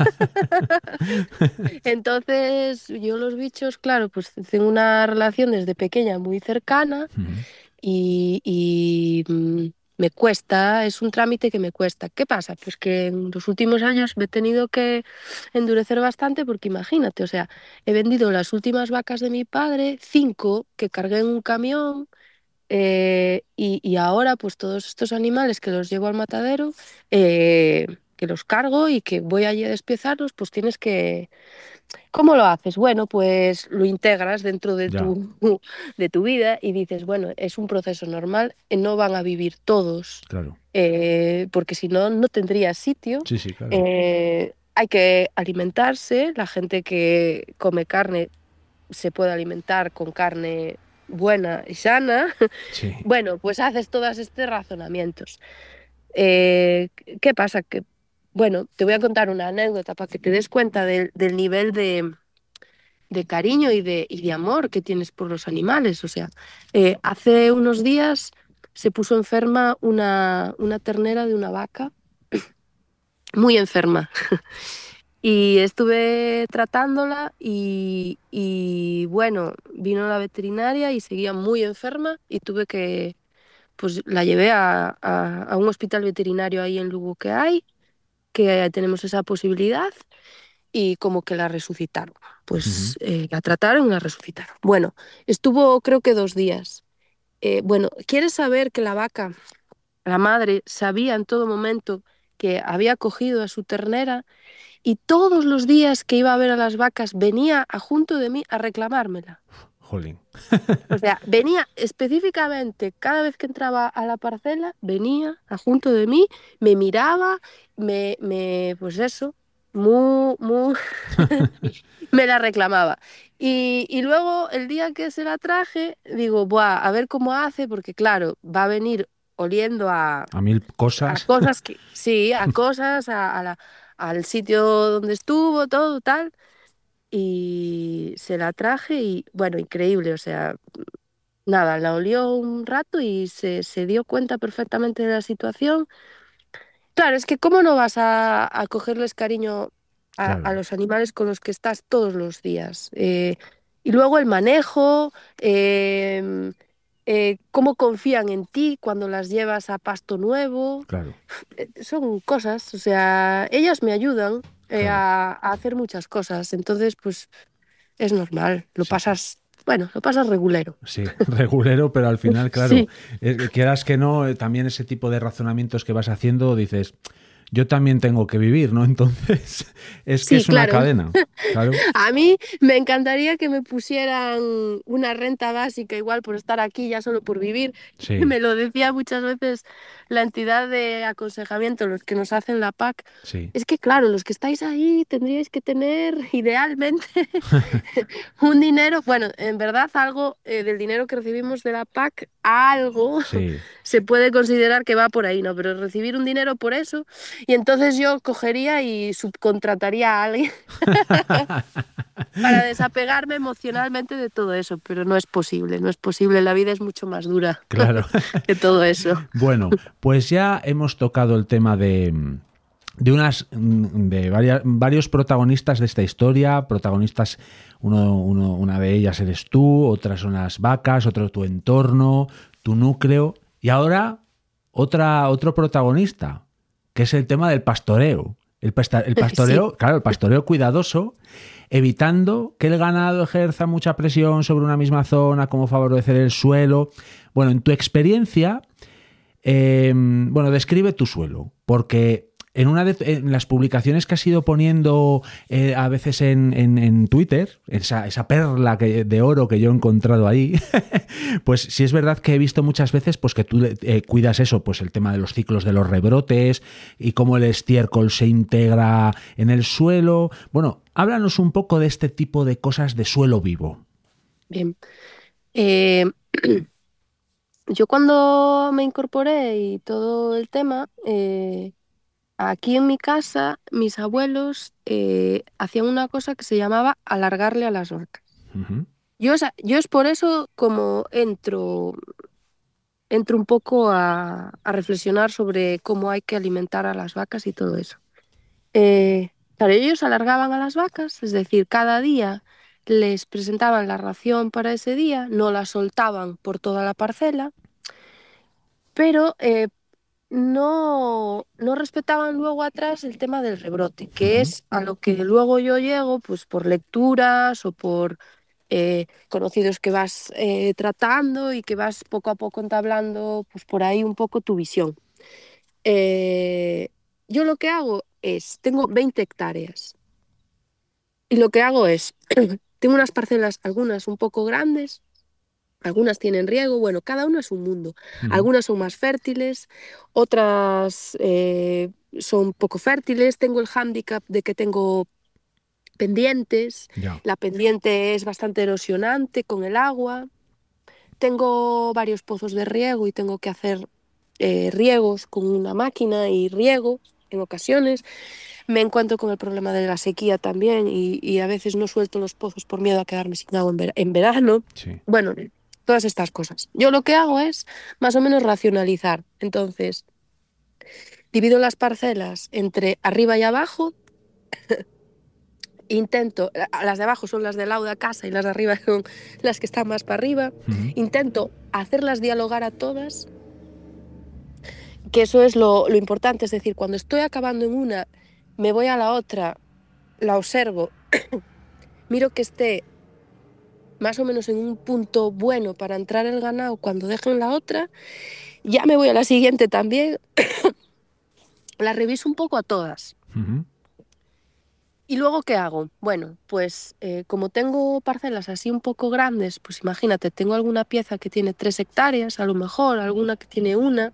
Entonces, yo los bichos, claro, pues tengo una relación desde pequeña muy cercana uh-huh. y, y mm, me cuesta, es un trámite que me cuesta. ¿Qué pasa? Pues que en los últimos años me he tenido que endurecer bastante porque imagínate, o sea, he vendido las últimas vacas de mi padre, cinco que cargué en un camión. Eh, y, y ahora pues todos estos animales que los llevo al matadero, eh, que los cargo y que voy allí a despiezarlos, pues tienes que... ¿Cómo lo haces? Bueno, pues lo integras dentro de tu, de tu vida y dices, bueno, es un proceso normal, no van a vivir todos, claro. eh, porque si no, no tendría sitio. Sí, sí, claro. Eh, hay que alimentarse, la gente que come carne se puede alimentar con carne buena y sana, sí. Bueno, pues haces todos estos razonamientos. Eh, ¿Qué pasa? Que, bueno, te voy a contar una anécdota para que te des cuenta del, del nivel de, de cariño y de, y de amor que tienes por los animales. O sea, eh, hace unos días se puso enferma una, una ternera de una vaca, muy enferma. Y estuve tratándola y, y, bueno, vino la veterinaria y seguía muy enferma y tuve que, pues la llevé a, a, a un hospital veterinario ahí en Lugo que hay, que tenemos esa posibilidad y como que la resucitaron. Pues uh-huh. eh, la trataron y la resucitaron. Bueno, estuvo creo que dos días. Eh, bueno, ¿quieres saber que la vaca, la madre, sabía en todo momento que había cogido a su ternera? Y todos los días que iba a ver a las vacas venía a junto de mí a reclamármela. Jolín. O sea, venía específicamente, cada vez que entraba a la parcela, venía a junto de mí, me miraba, me, me pues eso, muy, muy, me la reclamaba. Y, y luego el día que se la traje, digo, buah, a ver cómo hace, porque claro, va a venir oliendo a... A mil cosas. A cosas que, sí, a cosas, a, a la... al sitio donde estuvo, todo tal, y se la traje y, bueno, increíble, o sea, nada, la olió un rato y se, se dio cuenta perfectamente de la situación. Claro, es que cómo no vas a, a cogerles cariño a, claro. a los animales con los que estás todos los días. Eh, y luego el manejo, eh, eh, cómo confían en ti cuando las llevas a pasto nuevo. Claro. Son cosas, o sea, ellas me ayudan eh, claro. a, a hacer muchas cosas, entonces pues es normal, lo sí. pasas, bueno, lo pasas regulero. Sí, regulero, pero al final, claro, sí. eh, quieras que no, eh, también ese tipo de razonamientos que vas haciendo, dices... Yo también tengo que vivir, ¿no? Entonces, es que sí, es claro. una cadena. Claro. A mí me encantaría que me pusieran una renta básica igual por estar aquí, ya solo por vivir. Sí. Me lo decía muchas veces la entidad de aconsejamiento, los que nos hacen la P A C. Sí. Es que, claro, los que estáis ahí tendríais que tener, idealmente, un dinero, bueno, en verdad algo eh, del dinero que recibimos de la P A C, algo sí. se puede considerar que va por ahí, ¿no? Pero recibir un dinero por eso... Y entonces yo cogería y subcontrataría a alguien para desapegarme emocionalmente de todo eso, pero no es posible, no es posible, la vida es mucho más dura claro. que todo eso. Bueno, pues ya hemos tocado el tema de, de, unas, de varias, varios protagonistas de esta historia, protagonistas, uno, uno, una de ellas eres tú, otras son las vacas, otro tu entorno, tu núcleo, y ahora otra, otro protagonista, que es el tema del pastoreo. El, pasta, el pastoreo, sí. claro, el pastoreo cuidadoso, evitando que el ganado ejerza mucha presión sobre una misma zona, cómo favorecer el suelo. Bueno, en tu experiencia, eh, bueno, describe tu suelo, porque en una de en las publicaciones que has ido poniendo eh, a veces en, en, en Twitter, esa, esa perla que, de oro que yo he encontrado ahí, pues sí es verdad que he visto muchas veces pues que tú eh, cuidas eso, pues el tema de los ciclos de los rebrotes y cómo el estiércol se integra en el suelo. Bueno, háblanos un poco de este tipo de cosas de suelo vivo. Bien. Eh, yo cuando me incorporé y todo el tema, eh, aquí en mi casa, mis abuelos eh, hacían una cosa que se llamaba alargarle a las vacas. Uh-huh. Yo, es- yo es por eso como entro, entro un poco a, a reflexionar sobre cómo hay que alimentar a las vacas y todo eso. Eh, claro, ellos alargaban a las vacas, es decir, cada día les presentaban la ración para ese día, no la soltaban por toda la parcela, pero eh, no, no respetaban luego atrás el tema del rebrote, que Uh-huh. es a lo que luego yo llego, pues por lecturas o por eh, conocidos que vas eh, tratando y que vas poco a poco entablando, pues por ahí un poco tu visión. Eh, yo lo que hago es, tengo veinte hectáreas y lo que hago es, tengo unas parcelas, algunas un poco grandes, algunas tienen riego, bueno, cada uno es un mundo. Uh-huh. Algunas son más fértiles, otras eh, son poco fértiles. Tengo el hándicap de que tengo pendientes. Ya. La pendiente es bastante erosionante con el agua. Tengo varios pozos de riego y tengo que hacer eh, riegos con una máquina y riego en ocasiones. Me encuentro con el problema de la sequía también y, y a veces no suelto los pozos por miedo a quedarme sin agua en, ver- en verano. Sí. Bueno, todas estas cosas. Yo lo que hago es más o menos racionalizar. Entonces, divido las parcelas entre arriba y abajo. Intento, las de abajo son las del lado de casa y las de arriba son las que están más para arriba. Uh-huh. Intento hacerlas dialogar a todas, que eso es lo, lo importante. Es decir, cuando estoy acabando en una, me voy a la otra, la observo, miro que esté más o menos en un punto bueno para entrar el ganado cuando dejen la otra, ya me voy a la siguiente también, la reviso un poco a todas. Uh-huh. ¿Y luego qué hago? Bueno, pues eh, como tengo parcelas así un poco grandes, pues imagínate, tengo alguna pieza que tiene tres hectáreas, a lo mejor, alguna que tiene una.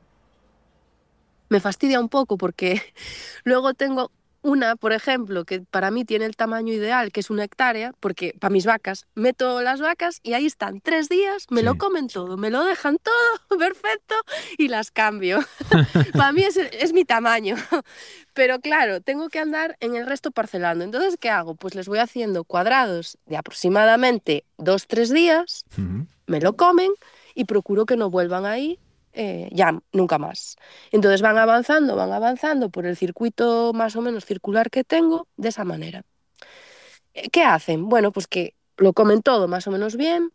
Me fastidia un poco porque luego tengo una, por ejemplo, que para mí tiene el tamaño ideal, que es una hectárea, porque para mis vacas, meto las vacas y ahí están tres días, me lo Sí. comen todo, me lo dejan todo perfecto y las cambio. Para mí es, es mi tamaño. Pero claro, tengo que andar en el resto parcelando. Entonces, ¿qué hago? Pues les voy haciendo cuadrados de aproximadamente dos, tres días, Uh-huh. me lo comen y procuro que no vuelvan ahí eh, ya nunca más. Entonces van avanzando, van avanzando por el circuito más o menos circular que tengo de esa manera. Eh, ¿Qué hacen? Bueno, pues que lo comen todo más o menos bien,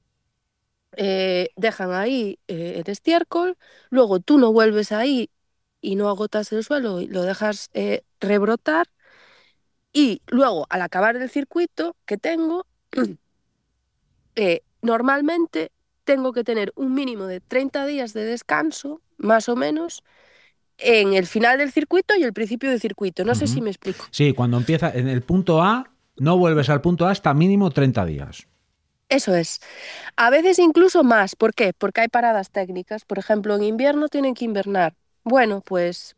eh, dejan ahí eh, el estiércol, luego tú no vuelves ahí y no agotas el suelo y lo dejas eh, rebrotar y luego al acabar el circuito que tengo, eh, normalmente tengo que tener un mínimo de treinta días de descanso, más o menos, en el final del circuito y el principio del circuito. No sé si Uh-huh. me explico. Sí, cuando empieza en el punto A, no vuelves al punto A hasta mínimo treinta días. Eso es. A veces incluso más. ¿Por qué? Porque hay paradas técnicas. Por ejemplo, en invierno tienen que invernar. Bueno, pues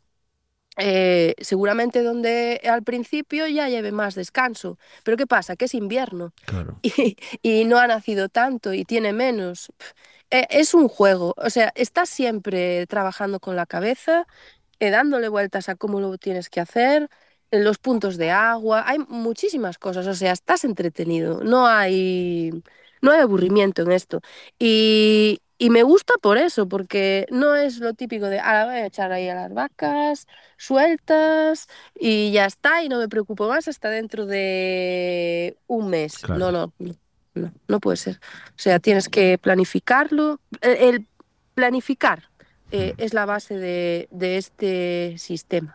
eh, seguramente donde al principio ya lleve más descanso. Pero ¿qué pasa? Que es invierno Claro. y, y no ha nacido tanto y tiene menos. Pf, eh, es un juego. O sea, estás siempre trabajando con la cabeza, eh, dándole vueltas a cómo lo tienes que hacer, en los puntos de agua. Hay muchísimas cosas. O sea, estás entretenido. No hay, no hay aburrimiento en esto. Y, y me gusta por eso, porque no es lo típico de, ah, voy a echar ahí a las vacas sueltas y ya está, y no me preocupo más hasta dentro de un mes. No, Claro. no, no, no, no puede ser. O sea, tienes que planificarlo. El, el planificar eh, es la base de, de este sistema.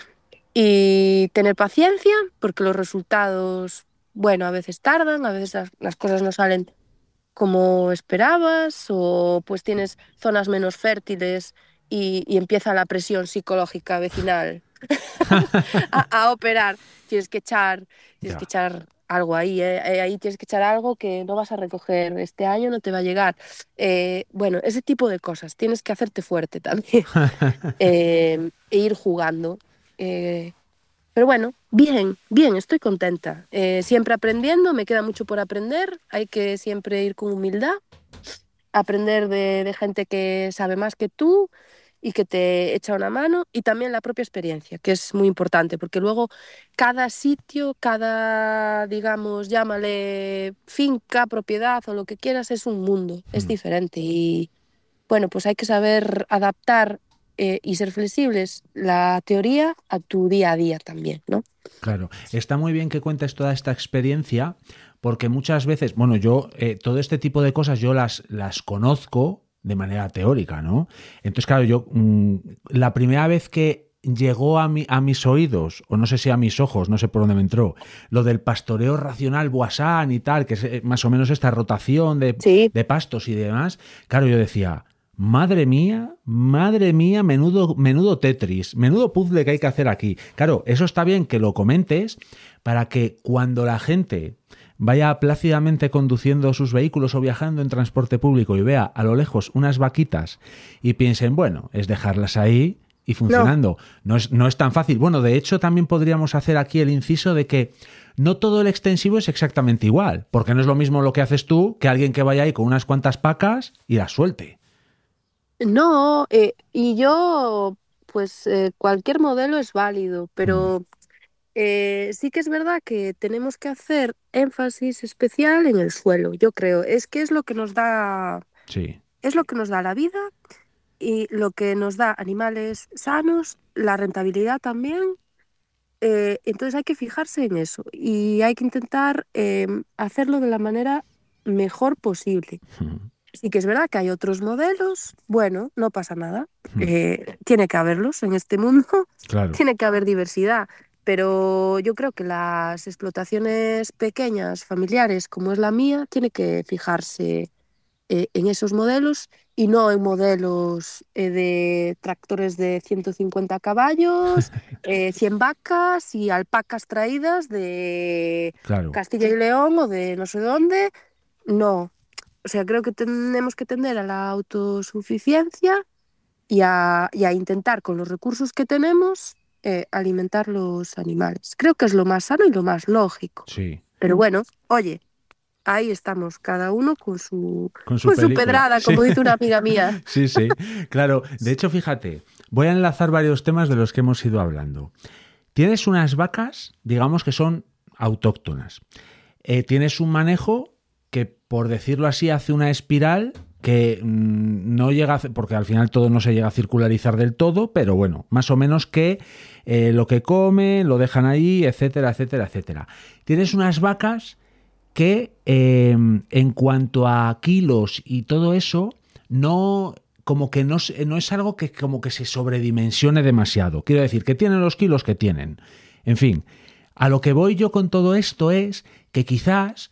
Y tener paciencia, porque los resultados, bueno, a veces tardan, a veces las, las cosas no salen como esperabas, o pues tienes zonas menos fértiles y, y empieza la presión psicológica vecinal. a, a operar. Tienes que echar, tienes Ya. que echar algo ahí, ¿eh? Eh, Ahí tienes que echar algo que no vas a recoger este año, no te va a llegar. Eh, bueno, ese tipo de cosas. Tienes que hacerte fuerte también eh, e ir jugando. Eh, pero bueno, bien, bien, estoy contenta. Eh, siempre aprendiendo, me queda mucho por aprender. Hay que siempre ir con humildad, aprender de, de gente que sabe más que tú y que te echa una mano, y también la propia experiencia, que es muy importante, porque luego cada sitio, cada, digamos, llámale finca, propiedad o lo que quieras, es un mundo, es Mm. diferente. Y bueno, pues hay que saber adaptar eh, y ser flexibles la teoría a tu día a día también, ¿no? Claro, está muy bien que cuentes toda esta experiencia porque muchas veces, bueno, yo eh, todo este tipo de cosas yo las, las conozco de manera teórica, ¿no? Entonces, claro, yo mm, la primera vez que llegó a, mi, a mis oídos, o no sé si a mis ojos, no sé por dónde me entró, lo del pastoreo racional Boissin y tal, que es eh, más o menos esta rotación de, Sí, de pastos y demás, claro, yo decía, madre mía, madre mía, menudo, menudo Tetris, menudo puzzle que hay que hacer aquí. Claro, eso está bien que lo comentes para que cuando la gente vaya plácidamente conduciendo sus vehículos o viajando en transporte público y vea a lo lejos unas vaquitas y piensen, bueno, es dejarlas ahí y funcionando. No, no es, no es tan fácil. Bueno, de hecho, también podríamos hacer aquí el inciso de que no todo el extensivo es exactamente igual, porque no es lo mismo lo que haces tú que alguien que vaya ahí con unas cuantas pacas y las suelte. no, eh, y yo, pues eh, cualquier modelo es válido, Mm, pero eh, sí que es verdad que tenemos que hacer énfasis especial en el suelo, yo creo. Es que es lo que nos da, sí. es lo que nos da la vida y lo que nos da animales sanos, la rentabilidad también. Eh, entonces hay que fijarse en eso y hay que intentar em, hacerlo de la manera mejor posible. Mm, Sí que es verdad que hay otros modelos, bueno, no pasa nada. mm, Eh, tiene que haberlos en este mundo, claro. tiene que haber diversidad, pero yo creo que las explotaciones pequeñas, familiares, como es la mía, tiene que fijarse eh, en esos modelos y no en modelos eh, de tractores de ciento cincuenta caballos, eh, cien vacas y alpacas traídas de Claro. Castilla y León o de no sé dónde. No, o sea, creo que tenemos que tender a la autosuficiencia y a, y a intentar con los recursos que tenemos eh, alimentar los animales. Creo que es lo más sano y lo más lógico. Sí. Pero bueno, oye, ahí estamos, cada uno con su, Con su con su película. pedrada, Sí. como dice una amiga mía. Sí, sí. Claro. De hecho, fíjate, voy a enlazar varios temas de los que hemos ido hablando. Tienes unas vacas, digamos que son autóctonas. Eh, tienes un manejo que, por decirlo así, hace una espiral que mmm, no llega a, porque al final todo no se llega a circularizar del todo, pero bueno, más o menos que eh, lo que comen, lo dejan ahí, etcétera, etcétera, etcétera. Tienes unas vacas que eh, en cuanto a kilos y todo eso, no, como que no, no es algo que como que se sobredimensione demasiado. Quiero decir, que tienen los kilos que tienen. En fin, a lo que voy yo con todo esto es que quizás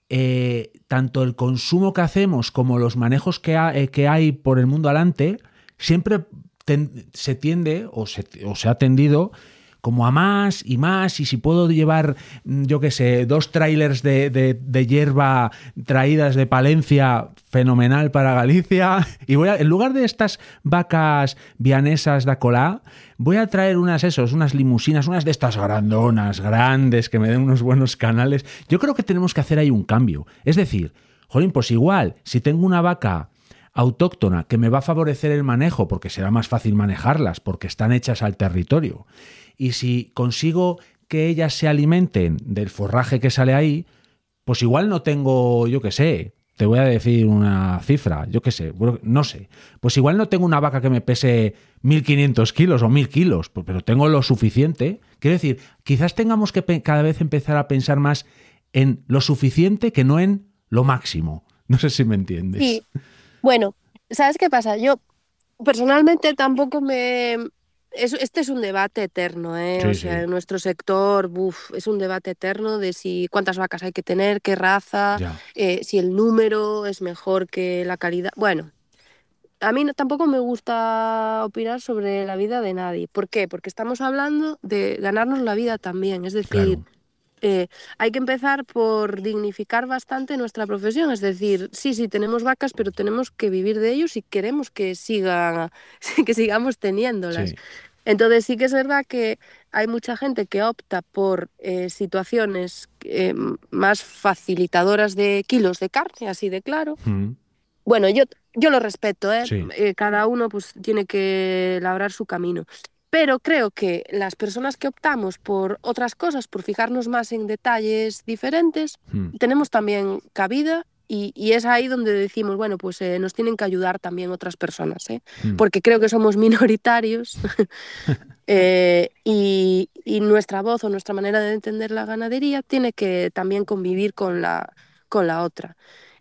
eh, tanto el consumo que hacemos como los manejos que, ha, eh, que hay por el mundo adelante, siempre ten, se tiende o se, o se ha tendido como a más y más, y si puedo llevar, yo qué sé, dos trailers de, de, de hierba traídas de Palencia, fenomenal para Galicia, y voy a, en lugar de estas vacas vianesas de Acolá, voy a traer unas esos, unas limusinas, unas de estas grandonas, grandes, que me den unos buenos canales. Yo creo que tenemos que hacer ahí un cambio. Es decir, jolín, pues igual, si tengo una vaca autóctona que me va a favorecer el manejo, porque será más fácil manejarlas, porque están hechas al territorio, y si consigo que ellas se alimenten del forraje que sale ahí, pues igual no tengo, yo qué sé, te voy a decir una cifra, yo qué sé, no sé, pues igual no tengo una vaca que me pese mil quinientos kilos o mil kilos, pero tengo lo suficiente. Quiero decir, quizás tengamos que cada vez empezar a pensar más en lo suficiente que no en lo máximo. No sé si me entiendes. Sí, bueno, ¿sabes qué pasa? Yo personalmente tampoco me... Es, este es un debate eterno, ¿eh? Sí, O sea, sí. en nuestro sector, uf, es un debate eterno de si cuántas vacas hay que tener, qué raza, Ya. eh, si el número es mejor que la calidad. Bueno, a mí no- tampoco me gusta opinar sobre la vida de nadie. ¿Por qué? Porque estamos hablando de ganarnos la vida también. Es decir, Claro. eh, hay que empezar por dignificar bastante nuestra profesión. Es decir, sí, sí, tenemos vacas, pero tenemos que vivir de ellos y queremos que sigan, que sigamos teniéndolas. Sí. Entonces sí que es verdad que hay mucha gente que opta por eh, situaciones eh, más facilitadoras de kilos de carne, así de claro. Mm, Bueno, yo, yo lo respeto, ¿eh? sí. Eh, cada uno pues tiene que labrar su camino. Pero creo que las personas que optamos por otras cosas, por fijarnos más en detalles diferentes, Mm, tenemos también cabida y, y es ahí donde decimos, bueno, pues eh, nos tienen que ayudar también otras personas, ¿eh? mm, Porque creo que somos minoritarios eh, y, y nuestra voz o nuestra manera de entender la ganadería tiene que también convivir con la, con la otra.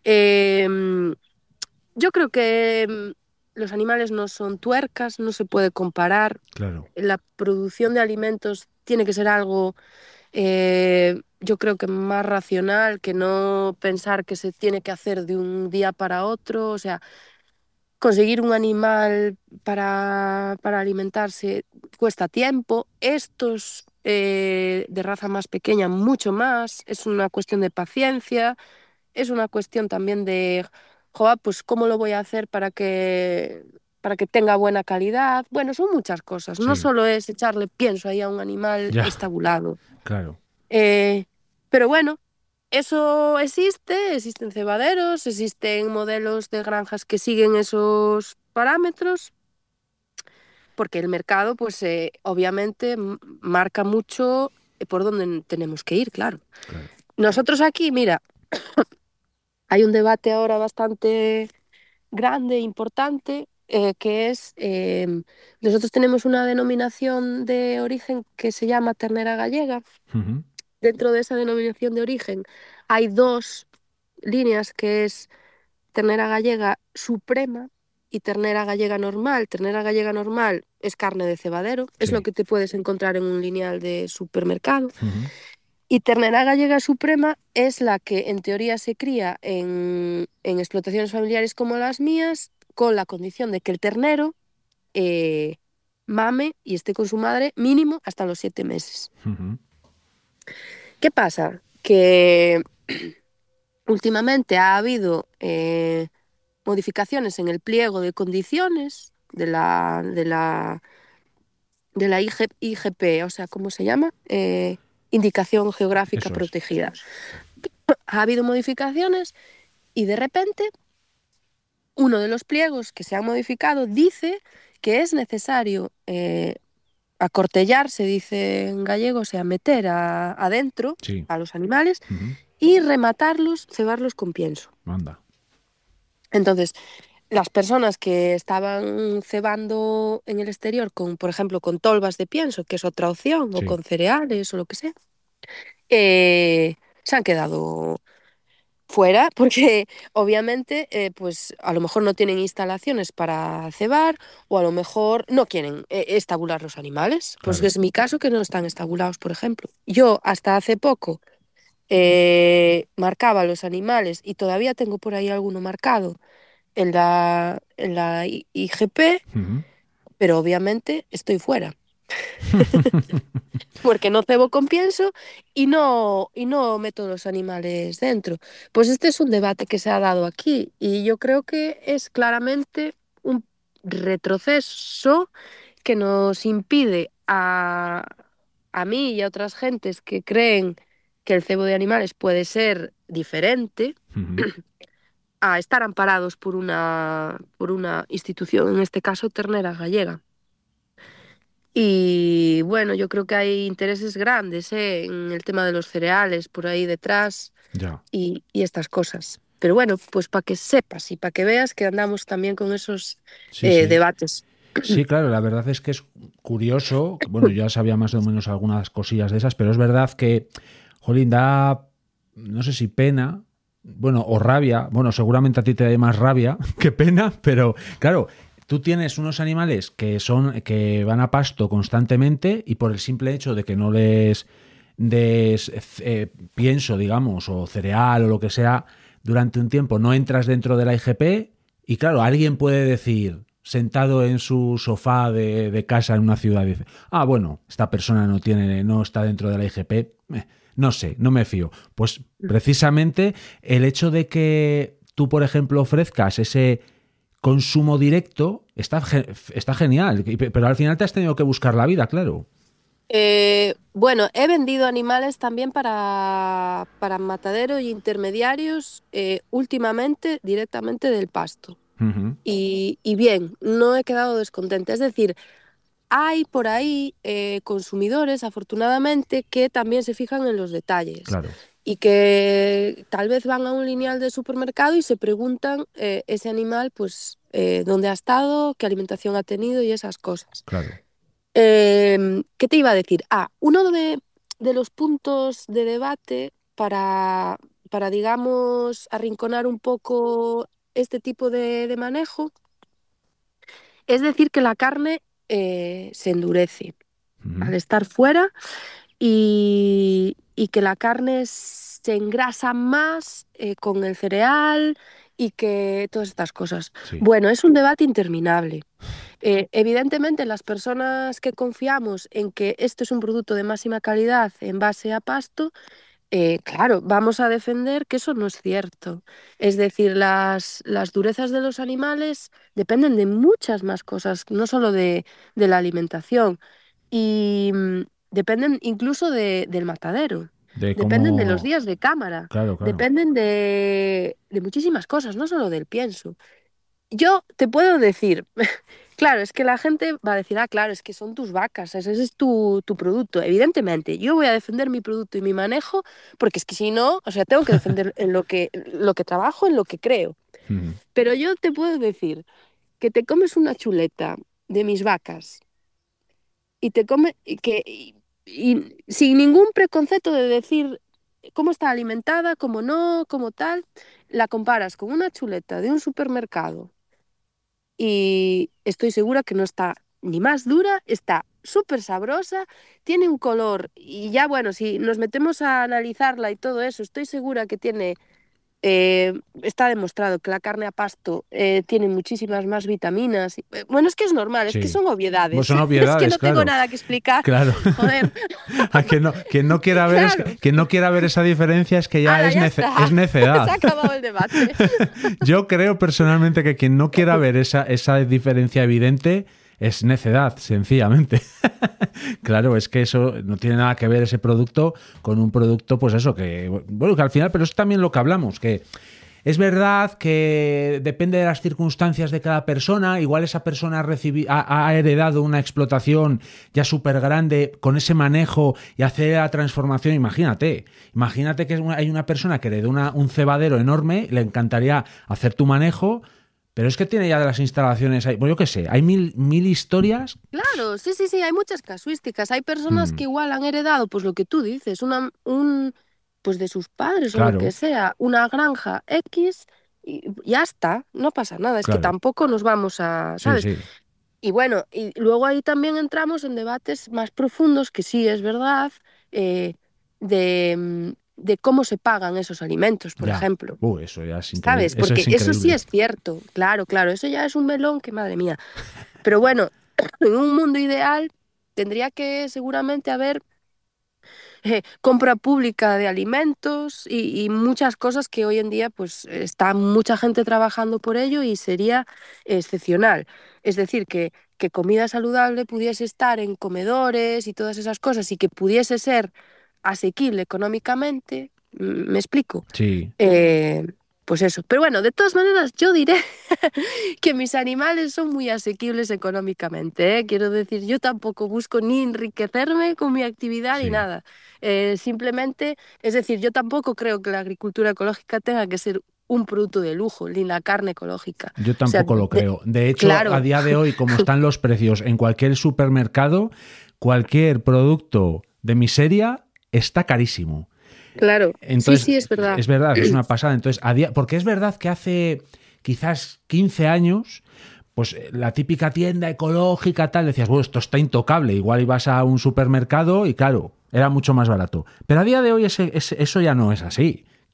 Em, yo creo que mm, los animales no son tuercas, no se puede comparar. claro. La producción de alimentos tiene que ser algo, eh, yo creo que más racional, que no pensar que se tiene que hacer de un día para otro. O sea, conseguir un animal para, para alimentarse cuesta tiempo. Estos eh, de raza más pequeña, mucho más. Es una cuestión de paciencia. Es una cuestión también de, joa, pues cómo lo voy a hacer para que, para que tenga buena calidad. Bueno, son muchas cosas. No Sí. solo es echarle pienso ahí a un animal Ya, estabulado. claro. Eh, pero bueno, eso existe, existen cebaderos, existen modelos de granjas que siguen esos parámetros, porque el mercado, pues eh, obviamente m- marca mucho por dónde tenemos que ir, claro. Claro. Nosotros aquí, mira, hay un debate ahora bastante grande, importante, eh, que es, eh, nosotros tenemos una denominación de origen que se llama ternera gallega. Ujú, Dentro de esa denominación de origen hay dos líneas, que es ternera gallega suprema y ternera gallega normal. Ternera gallega normal es carne de cebadero, es lo sí. que te puedes encontrar en un lineal de supermercado. Ujú, Y ternera gallega suprema es la que en teoría se cría en, en explotaciones familiares como las mías, con la condición de que el ternero eh, mame y esté con su madre mínimo hasta los siete meses. ujú, ¿Qué pasa? Que últimamente ha habido eh, modificaciones en el pliego de condiciones de la, de la, de la I G, I G P, o sea, ¿cómo se llama? Eh, Indicación Geográfica eso es. Protegida. Ha habido modificaciones y de repente uno de los pliegos que se han modificado dice que es necesario eh, acortellar, se dice en gallego, o sea, meter a- adentro Sí. a los animales Ujú, y rematarlos, cebarlos con pienso. anda. Entonces, las personas que estaban cebando en el exterior con, por ejemplo, con tolvas de pienso, que es otra opción, o Sí, con cereales o lo que sea, eh, se han quedado fuera porque obviamente eh, pues a lo mejor no tienen instalaciones para cebar o a lo mejor no quieren eh, estabular los animales. Pues claro. es mi caso, que no están estabulados, por ejemplo. Yo hasta hace poco eh, marcaba los animales y todavía tengo por ahí alguno marcado en la, en la I- IGP, Ujú. pero obviamente estoy fuera, porque no cebo con pienso y no, y no meto los animales dentro. Pues este es un debate que se ha dado aquí y yo creo que es claramente un retroceso que nos impide a, a mí y a otras gentes que creen que el cebo de animales puede ser diferente, Ujú. a estar amparados por una, por una institución, en este caso Ternera Gallega. Y bueno, yo creo que hay intereses grandes, ¿eh? En el tema de los cereales por ahí detrás Ya. y, y estas cosas. Pero bueno, pues para que sepas y para que veas que andamos también con esos Sí, eh, sí. debates. Sí, claro, la verdad es que es curioso. Bueno, yo ya sabía más o menos algunas cosillas de esas, pero es verdad que, jolín, da, no sé si pena, bueno, o rabia. Bueno, seguramente a ti te da más rabia que pena, pero claro, tú tienes unos animales que son, que van a pasto constantemente y por el simple hecho de que no les des eh, pienso, digamos, o cereal o lo que sea, durante un tiempo no entras dentro de la I G P, Y claro, alguien puede decir, sentado en su sofá de, de casa en una ciudad, dice, ah, bueno, esta persona no tiene, no está dentro de la I G P, eh, no sé, no me fío. Pues precisamente el hecho de que tú, por ejemplo, ofrezcas ese consumo directo está, está genial, pero al final te has tenido que buscar la vida, claro. Eh, bueno, he vendido animales también para, para mataderos y intermediarios eh, últimamente directamente del pasto. Uh-huh. Y, y bien, no he quedado descontenta. Es decir, hay por ahí eh, consumidores, afortunadamente, que también se fijan en los detalles. Claro. Y que tal vez van a un lineal de supermercado y se preguntan eh, ese animal, pues, eh, dónde ha estado, qué alimentación ha tenido y esas cosas. Claro. Eh, ¿qué te iba a decir? Ah, uno de, de los puntos de debate para, para, digamos, arrinconar un poco este tipo de, de manejo es decir que la carne eh, se endurece Uh-huh. al estar fuera y, y que la carne se engrasa más eh, con el cereal y que todas estas cosas. Sí. Bueno, es un debate interminable. Eh, evidentemente, las personas que confiamos en que esto es un producto de máxima calidad en base a pasto, eh, claro, vamos a defender que eso no es cierto. Es decir, las, las durezas de los animales dependen de muchas más cosas, no solo de, de la alimentación. Y mm, dependen incluso de, del matadero. De Dependen cómo... de los días de cámara. Claro, claro. Dependen de, de muchísimas cosas, no solo del pienso. Yo te puedo decir, claro, es que la gente va a decir, ah, claro, es que son tus vacas, ese es tu, tu producto. Evidentemente, yo voy a defender mi producto y mi manejo, porque es que si no, o sea, tengo que defender en lo que, lo que trabajo, en lo que creo. Uh-huh. Pero yo te puedo decir que te comes una chuleta de mis vacas y te comes, y que, y, y sin ningún preconcepto de decir cómo está alimentada, cómo no, cómo tal, la comparas con una chuleta de un supermercado. Y estoy segura que no está ni más dura, está súper sabrosa, tiene un color y ya bueno, si nos metemos a analizarla y todo eso, estoy segura que tiene, eh, está demostrado que la carne a pasto eh, tiene muchísimas más vitaminas. Y, eh, bueno, es que es normal, Sí. es que son obviedades. Pues son obviedades, es que no claro. tengo nada que explicar. Claro. Joder. A que no, quien no quiera ver Claro. es, quien no quiera ver esa diferencia es que ya, Ala, es, ya nece- está. es necedad. Se ha acabado el debate. Yo creo personalmente que quien no quiera ver esa, esa diferencia evidente es necedad, sencillamente. Claro, es que eso no tiene nada que ver ese producto con un producto, pues eso, que, bueno, que al final, pero es también lo que hablamos, que es verdad que depende de las circunstancias de cada persona, igual esa persona ha, recibi- ha, ha heredado una explotación ya súper grande con ese manejo y hacer la transformación, imagínate, imagínate que es una, hay una persona que heredó una, un cebadero enorme, le encantaría hacer tu manejo, pero es que tiene ya de las instalaciones, hay, bueno, yo qué sé, hay mil, mil historias. Claro, sí, sí, sí, hay muchas casuísticas. Hay personas Mm. que igual han heredado, pues lo que tú dices, una, un, pues de sus padres o Claro. lo que sea, una granja X y ya está, no pasa nada. Es Claro. que tampoco nos vamos a, Sí, ¿sabes? sí. Y bueno, y luego ahí también entramos en debates más profundos, que sí es verdad, eh, de, mm, de cómo se pagan esos alimentos, por Ya. ejemplo. Uh, eso ya es increíble. ¿Sabes? Porque eso, es eso sí increíble. es cierto, claro, claro, eso ya es un melón que madre mía. Pero bueno, en un mundo ideal tendría que seguramente haber eh, compra pública de alimentos y, y muchas cosas que hoy en día pues está mucha gente trabajando por ello y sería excepcional. Es decir, que, que comida saludable pudiese estar en comedores y todas esas cosas y que pudiese ser asequible económicamente, ¿me explico? Sí. Eh, pues eso. Pero bueno, de todas maneras, yo diré que mis animales son muy asequibles económicamente, ¿eh? Quiero decir, yo tampoco busco ni enriquecerme con mi actividad Sí. ni nada. Eh, simplemente, es decir, yo tampoco creo que la agricultura ecológica tenga que ser un producto de lujo, ni la carne ecológica. Yo O sea, tampoco lo de- creo. De hecho, claro. a día de hoy, como están los precios en cualquier supermercado, cualquier producto de miseria está carísimo. Claro, Entonces, sí, sí, es verdad. Es verdad, es una pasada. Entonces, a día, porque es verdad que hace quizás quince años, pues la típica tienda ecológica tal, decías, bueno, esto está intocable. Igual ibas a un supermercado y claro, era mucho más barato. Pero a día de hoy ese, ese, eso ya no es así.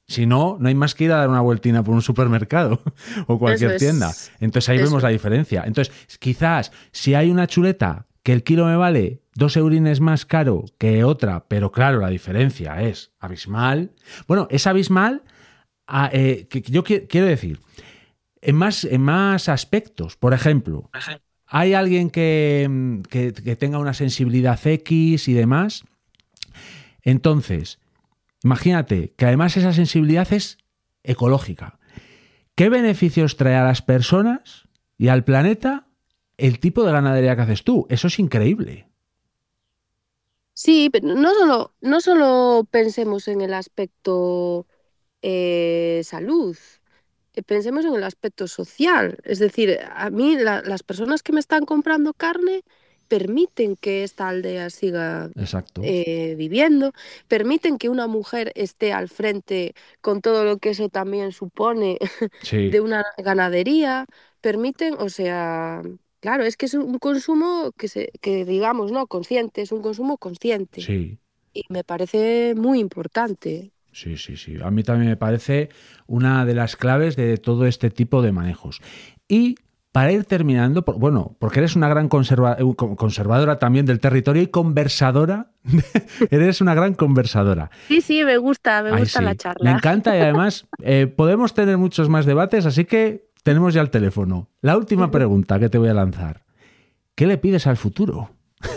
Si no, no hay más que ir a dar una vueltina por un supermercado o cualquier Eso es. tienda. Entonces ahí Eso vemos la diferencia. Entonces, quizás si hay una chuleta que el kilo me vale dos eurines más caro que otra, pero claro, la diferencia es abismal. Bueno, es abismal, a, eh, que, que yo qui- quiero decir, en más, en más aspectos. Por ejemplo, hay alguien que, que, que tenga una sensibilidad X y demás. Entonces, imagínate que además esa sensibilidad es ecológica. ¿Qué beneficios trae a las personas y al planeta el tipo de ganadería que haces tú? Eso es increíble. Sí, pero no solo, no solo pensemos en el aspecto eh, salud, eh, pensemos en el aspecto social. Es decir, a mí la- las personas que me están comprando carne permiten que esta aldea siga Exacto. eh, viviendo, permiten que una mujer esté al frente con todo lo que eso también supone Sí, de una ganadería, permiten, o sea, claro, es que es un consumo que se, que digamos, ¿no? Consciente, es un consumo consciente. sí, Y me parece muy importante. sí, sí, sí. A mí también me parece una de las claves de todo este tipo de manejos. Y para ir terminando, por- bueno, porque eres una gran conserva- eh, con- conservadora también del territorio y conversadora, eres una gran conversadora. Sí, sí, me gusta, me Ay, gusta la sí, me charla. encanta y además eh, podemos tener muchos más debates, así que tenemos ya el teléfono. La última pregunta que te voy a lanzar. ¿Qué le pides al futuro?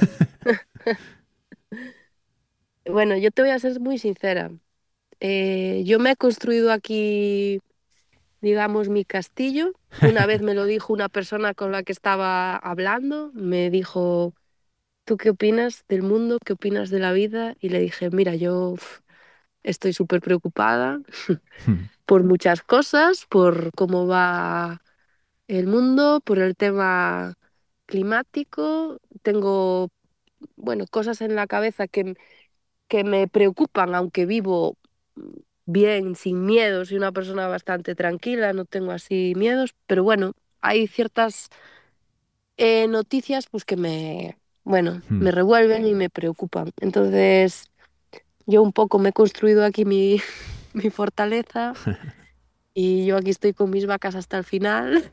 Bueno, yo te voy a ser muy sincera. Eh, yo me he construido aquí, digamos, mi castillo. Una vez me lo dijo una persona con la que estaba hablando. Me dijo, ¿tú qué opinas del mundo? ¿Qué opinas de la vida? Y le dije, mira, yo uf, estoy súper preocupada por muchas cosas, por cómo va el mundo, por el tema climático. Tengo, bueno, cosas en la cabeza que, que me preocupan, aunque vivo bien, sin miedos, soy una persona bastante tranquila, no tengo así miedos, pero bueno, hay ciertas eh, noticias pues que me, bueno, me revuelven y me preocupan. Entonces, yo un poco me he construido aquí mi, mi fortaleza y yo aquí estoy con mis vacas hasta el final,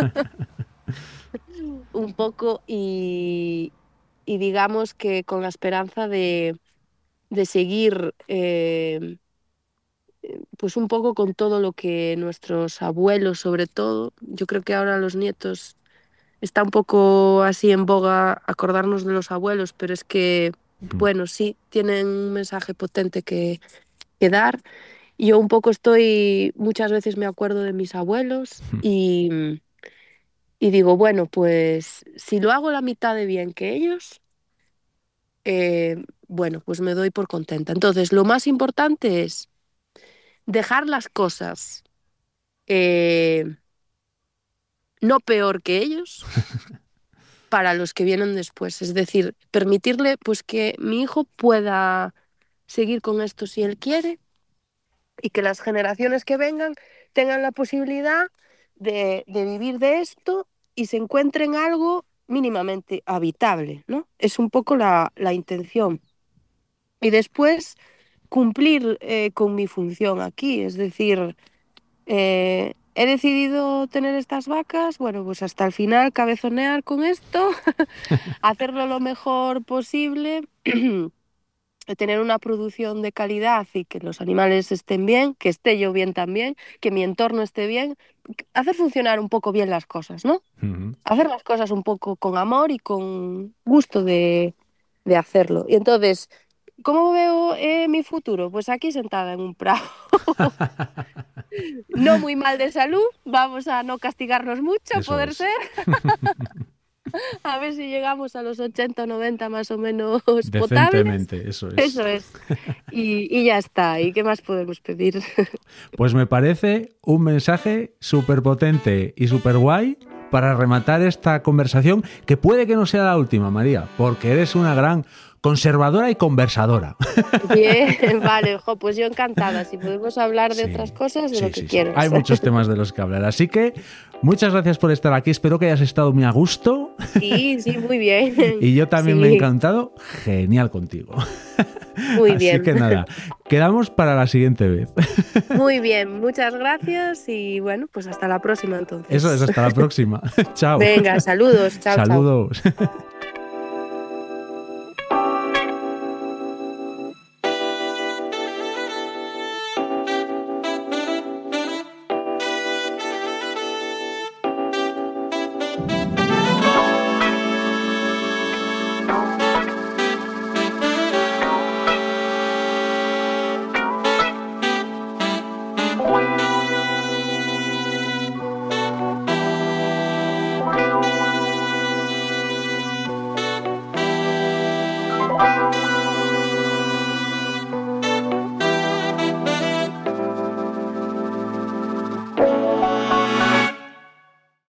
un poco, y, y digamos que con la esperanza de, de seguir eh, pues un poco con todo lo que nuestros abuelos, sobre todo, yo creo que ahora los nietos está un poco así en boga acordarnos de los abuelos, pero es que, bueno, sí, tienen un mensaje potente que, que dar. Yo un poco estoy, muchas veces me acuerdo de mis abuelos y, y digo, bueno, pues si lo hago la mitad de bien que ellos, eh, bueno, pues me doy por contenta. Entonces, lo más importante es dejar las cosas eh, no peor que ellos para los que vienen después. Es decir, permitirle pues que mi hijo pueda seguir con esto si él quiere y que las generaciones que vengan tengan la posibilidad de, de vivir de esto y se encuentren algo mínimamente habitable, ¿no? Es un poco la, la intención. Y después cumplir eh, con mi función aquí, es decir, eh, he decidido tener estas vacas, bueno, pues hasta el final cabezonear con esto, hacerlo lo mejor posible, tener una producción de calidad y que los animales estén bien, que esté yo bien también, que mi entorno esté bien, hacer funcionar un poco bien las cosas, ¿no? Ujú. Hacer las cosas un poco con amor y con gusto de, de hacerlo. Y entonces, ¿cómo veo eh, mi futuro? Pues aquí sentada en un prado. No muy mal de salud, vamos a no castigarnos mucho, a Eso poder es. ser. A ver si llegamos a los ochenta o noventa más o menos potables. Decentemente, eso es. Eso es. Y, y ya está. ¿Y qué más podemos pedir? Pues me parece un mensaje súper potente y súper guay para rematar esta conversación, que puede que no sea la última, María, porque eres una gran conservadora y conversadora. Bien, vale, jo, pues yo encantada. Si podemos hablar de Sí, otras cosas, de sí, lo que sí, sí. quieras. Hay muchos temas de los que hablar. Así que muchas gracias por estar aquí. Espero que hayas estado muy a gusto. Sí, sí, muy bien. Y yo también Sí. me he encantado. Genial contigo. Muy Así bien. que nada, quedamos para la siguiente vez. Muy bien, muchas gracias y bueno, pues hasta la próxima entonces. Eso es, hasta la próxima. Chao. Venga, saludos, chao, chao. Saludos.